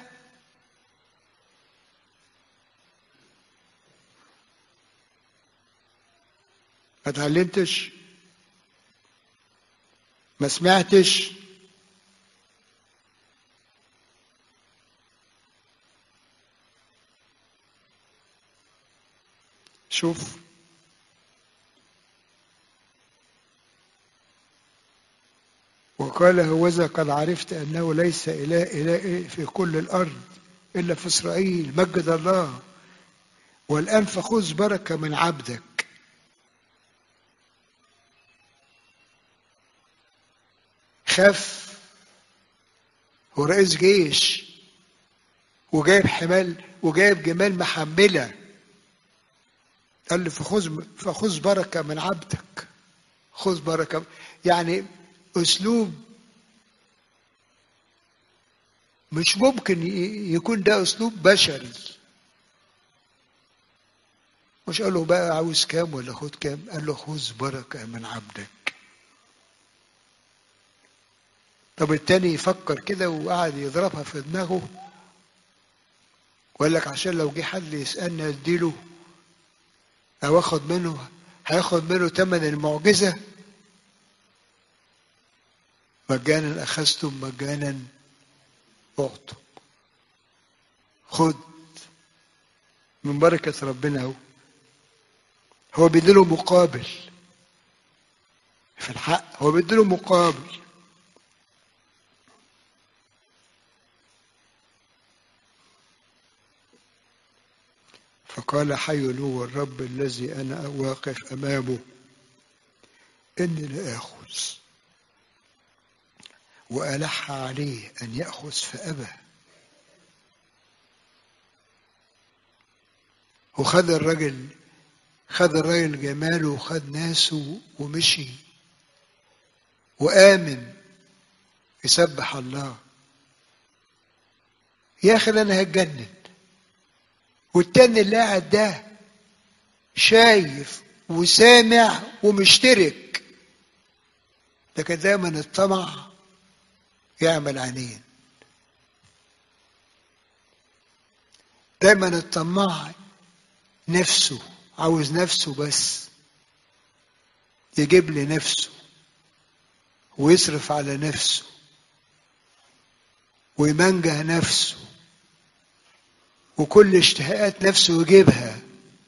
ما تعلمتش، ما سمعتش. شوف وقال هوذا قد عرفت أنه ليس إله إله في كل الأرض إلا في إسرائيل، مجد الله. والآن فخذ بركة من عبدك. خف، هو رئيس جيش وجايب حمال وجايب جمال محملة. قال له فخذ فخذ بركة من عبدك. خذ بركة يعني أسلوب مش ممكن يكون ده أسلوب بشري. مش قال له بقى عاوز كام ولا خد كام، قال له خذ بركة من عبدك. طب التاني يفكر كده وقعد يضربها في دماغه، وقال لك عشان لو جه حد يسألني اديله او اخد منه، هياخد منه ثمن المعجزة. مجانا اخذتم مجانا اعطوا. خد من بركة ربنا اهو. هو بيديله مقابل في الحق، هو بيديله مقابل. فقال حي هو الرب الذي أنا واقف أمامه إني لا آخذ. وألح عليه أن يأخذ فأبى. وخذ الرجل خذ الرجل جماله وخذ ناسه ومشي وآمن يسبح الله. يا أخي أنا هتجنن. والتاني اللي قاعد ده شايف وسامع ومشترك، لكن دايما الطمع يعمل عينين. دايما الطماع نفسه، عاوز نفسه بس، يجيب لي نفسه ويصرف على نفسه ويمنجه نفسه وكل اشتهاءات نفسه يجيبها.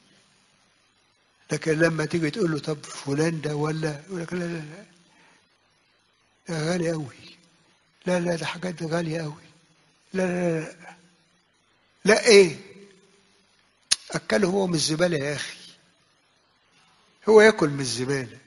لكن لما تيجي تقول له طب فلان ده ولا، يقول لك لا لا لا ده غالي قوي، لا لا ده حاجات غالية قوي، لا لا لا لا ايه، اكله هو من الزبالة يا اخي، هو ياكل من الزبالة.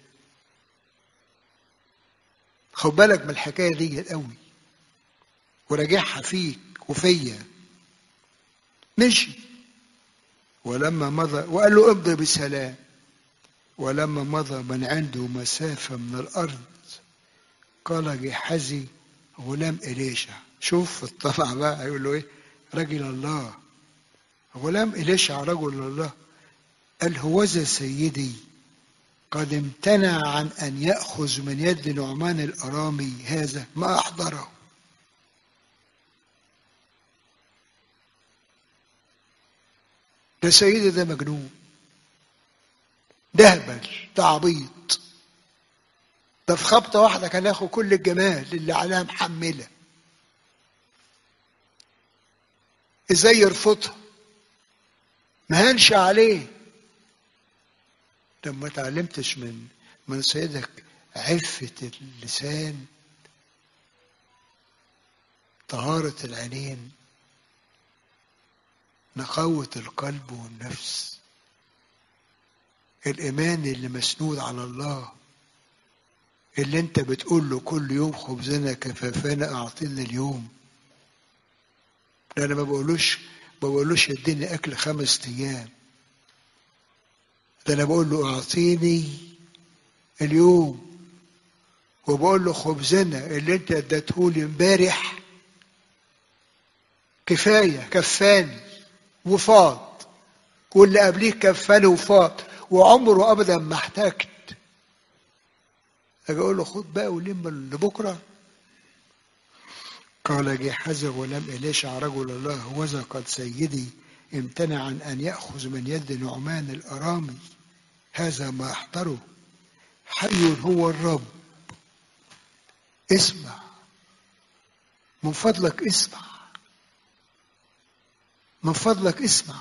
خد بالك من الحكاية دي قوي وراجعها فيك وفيا. مشي ولما مضى وقال له امضي بسلام. ولما مضى من عنده مسافة من الأرض قال جحزي غلام إليشع. شوف الطمع بقى، هيقول له ايه؟ رجل الله. غلام إليشع رجل الله. قال هوذا سيدي قد امتنع عن أن يأخذ من يد نعمان الأرامي هذا ما أحضره. ده سيدي ده مجنون، ده هبل، ده عبيط، ده في خبطة واحدة كان ياخد كل الجمال اللي عليها محملة. ازاي يرفضها؟ ما هنش عليه. لما تعلمتش من من سيدك عفة اللسان، طهارة العينين، نقاوة القلب والنفس، الإيمان اللي مسنود على الله، اللي انت بتقول له كل يوم خبزنا كفافنا أعطينا اليوم. ده أنا ما بقولوش ما بقولوش اديني أكل خمس أيام، ده أنا بقول له أعطيني اليوم. وبقول له خبزنا اللي انت اديتهولي امبارح كفاية، كفاني وفاض، واللي قبليه كفاني وفاض، وعمره أبدا ما احتاجت. أجي أقول له خد بقى ولم لبكرة. قال جحزي غلام إليشع رجل الله هوذا قد سيدي امتنع عن أن يأخذ من يد نعمان الأرامي هذا ما أحضره. حي هو الرب. اسمع من فضلك، اسمع من فضلك، اسمع.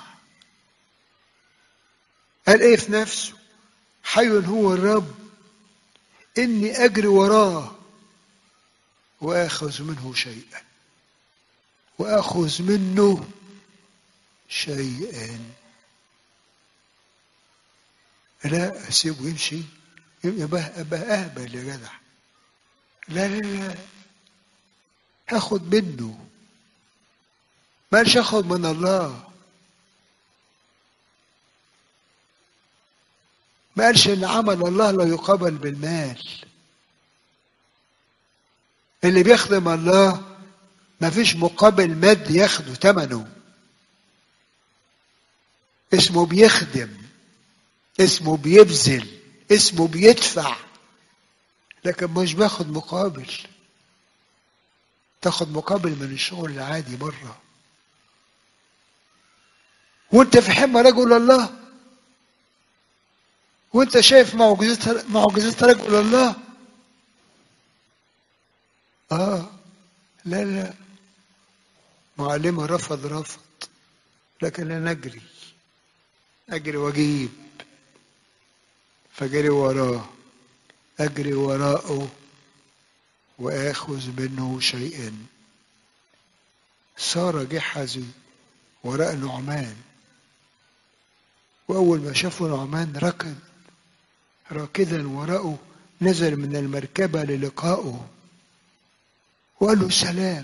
قال ايه في نفسه؟ حي هو الرب إني أجري وراه وآخذ منه شيئا، وآخذ منه شيئا. لا أسيبه يمشي يبقى أهبل يا جدع. لا لا لا هاخد منه. مالش أخد من الله. ما قالش إن عمل الله لا يقابل بالمال. اللي بيخدم الله ما فيش مقابل مادي ياخده ثمنه. اسمه بيخدم، اسمه بيبذل، اسمه بيدفع، لكن مش باخد مقابل. تاخد مقابل من الشغل العادي بره، وانت في حمى رجل الله، وانت شايف معجزات معجزات رجل الله. اه لا لا، معلمه رفض رفض، لكن انا اجري اجري واجيب. فجري وراه، اجري وراءه واخذ منه شيئا. صار جحزي وراء نعمان، واول ما شافوا نعمان ركض راكدا وراءه، نزل من المركبه للقائه وقال له سلام.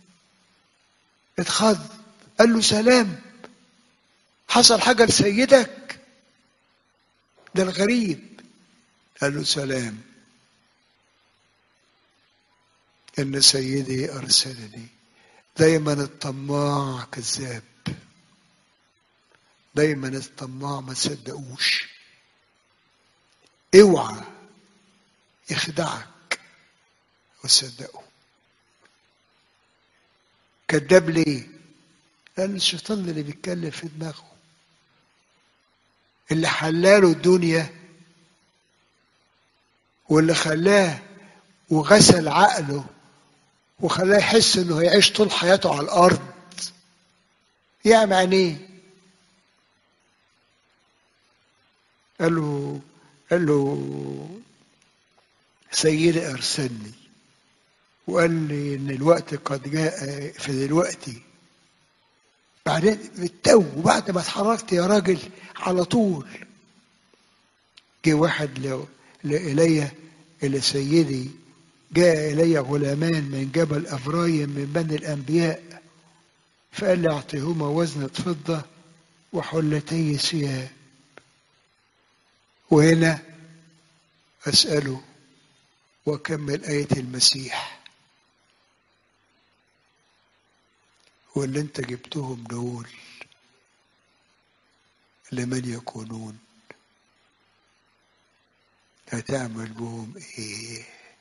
اتخض، قال له سلام، حصل حاجه لسيدك؟ ده الغريب. قال له سلام، ان سيدي ارسلني. دايما الطماع كذاب، دايما الطماع ما تصدقوش. اوعى يخدعك وصدقه. كذاب ليه؟ لان الشيطان اللي بيتكلم في دماغه، اللي حلاله الدنيا واللي خلاه وغسل عقله وخلاه يحس انه هيعيش طول حياته على الارض. يعمل عينيه. قال له قال له سيدي ارسلني وقال لي ان الوقت قد جاء في دلوقتي. بعدين بالتو وبعد ما اتحركت يا راجل على طول جه واحد ل- لإلي إلى سيدي، جاء إلي غلامان من جبل أفرايم من بني الأنبياء، فقال لي أعطيهما وزنة فضة وحلتي ثياب. وهنا أسأله وأكمل آية المسيح. واللي أنت جبتهم دول لمن يكونون؟ هتعمل بهم إيه؟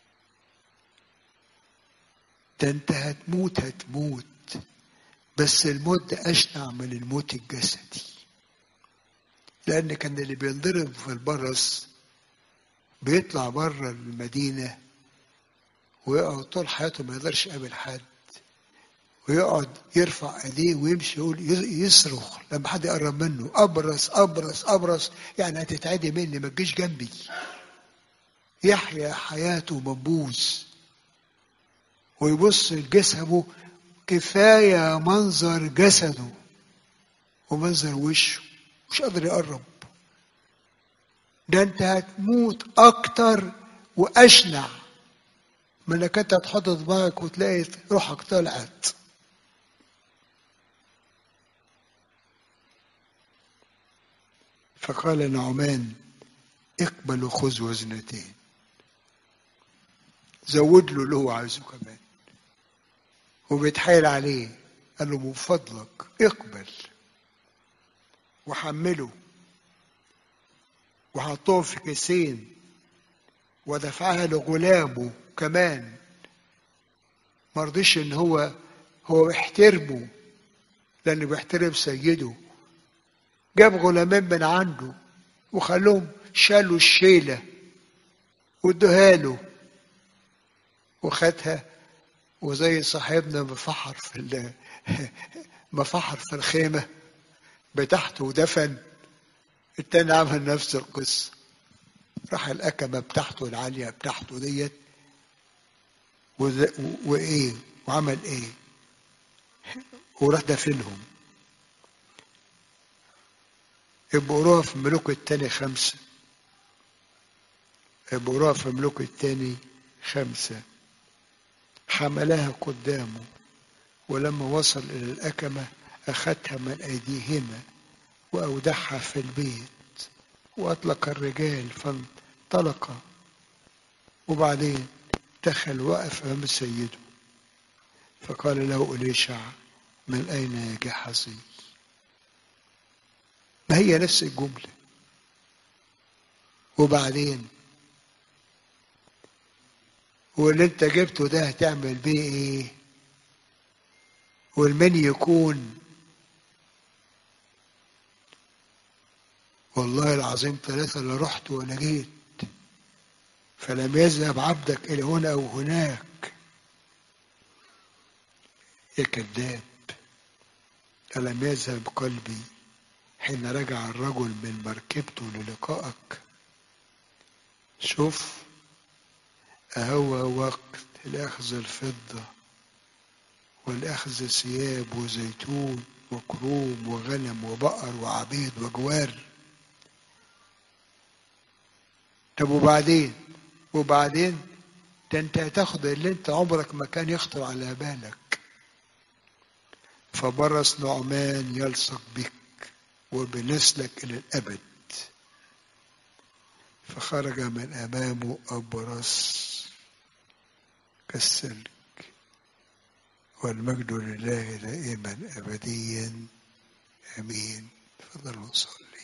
ده أنت هتموت هتموت، بس الموت ده أشنع من الموت الجسدي. لأن كان اللي بينضرب في البرص بيطلع بره المدينة ويقعد طول حياته ما يقدرش يقابل حد، ويقعد يرفع ايديه ويمشي يقول يصرخ لما حد يقرب منه ابرص ابرص ابرص، يعني هتتعدي مني ما تجيش جنبي. يحيا حياته منبوذ ويبص لجسمه، كفايه منظر جسده ومنظر وشه مش قادر يقرب. ده انت هتموت اكتر واشنع من انك انت تحط دماغك وتلاقي روحك طلعت. فقال نعمان اقبل وخذ وزنتين. زود له اللي هو عايزه كمان، وبيتحايل عليه. قال له من فضلك اقبل، وحمله وحطهم في كيسين ودفعها لغلامه كمان. ما رضيش ان هو هو بيحترمه لانه بيحترم سيده. جاب غلامين من عنده وخلوهم شالوا الشيله وادوها له وخدها، وزي صاحبنا مفحر في ال- مفحر في الخيمه بتاعته ودفن. التاني عمل نفس القصه، راح الأكمة بتاعته العالية بتاعته ديت وذ- و- وإيه وعمل إيه وراح دفنهم. يبقوا قروها في ملوك التاني خمسة، يبقوا قروها في ملوك التاني خمسة. حملها قدامه، ولما وصل إلى الأكمة أخذها من أيديهما وأودعها في البيت، وأطلق الرجال فانطلق. وبعدين دخل وقف أمام سيده، فقال له إليشع من أين يا جحظي؟ ما هي نفس الجملة. وبعدين واللي انت جبته ده هتعمل بيه ايه؟ والمن يكون؟ والله العظيم ثلاثة اللي رحت ولا جيت، فلم يذهب عبدك إلى هنا أو هناك. يا كذاب، ألم يذهب قلبي حين رجع الرجل من مركبته للقائك؟ شوف، أهو وقت لأخذ الفضة والأخذ ثياب وزيتون وكروم وغنم وبقر وعبيد وجوار. طب وبعدين؟ وبعدين ده انت هتاخد اللي انت عمرك ما كان يخطر على بالك. فبرص نعمان يلصق بك وبنسلك إلى الأبد. فخرج من أمامه أبرص كالسلك، والمجد لله دائما أبديا. آمين. تفضلوا نصلي.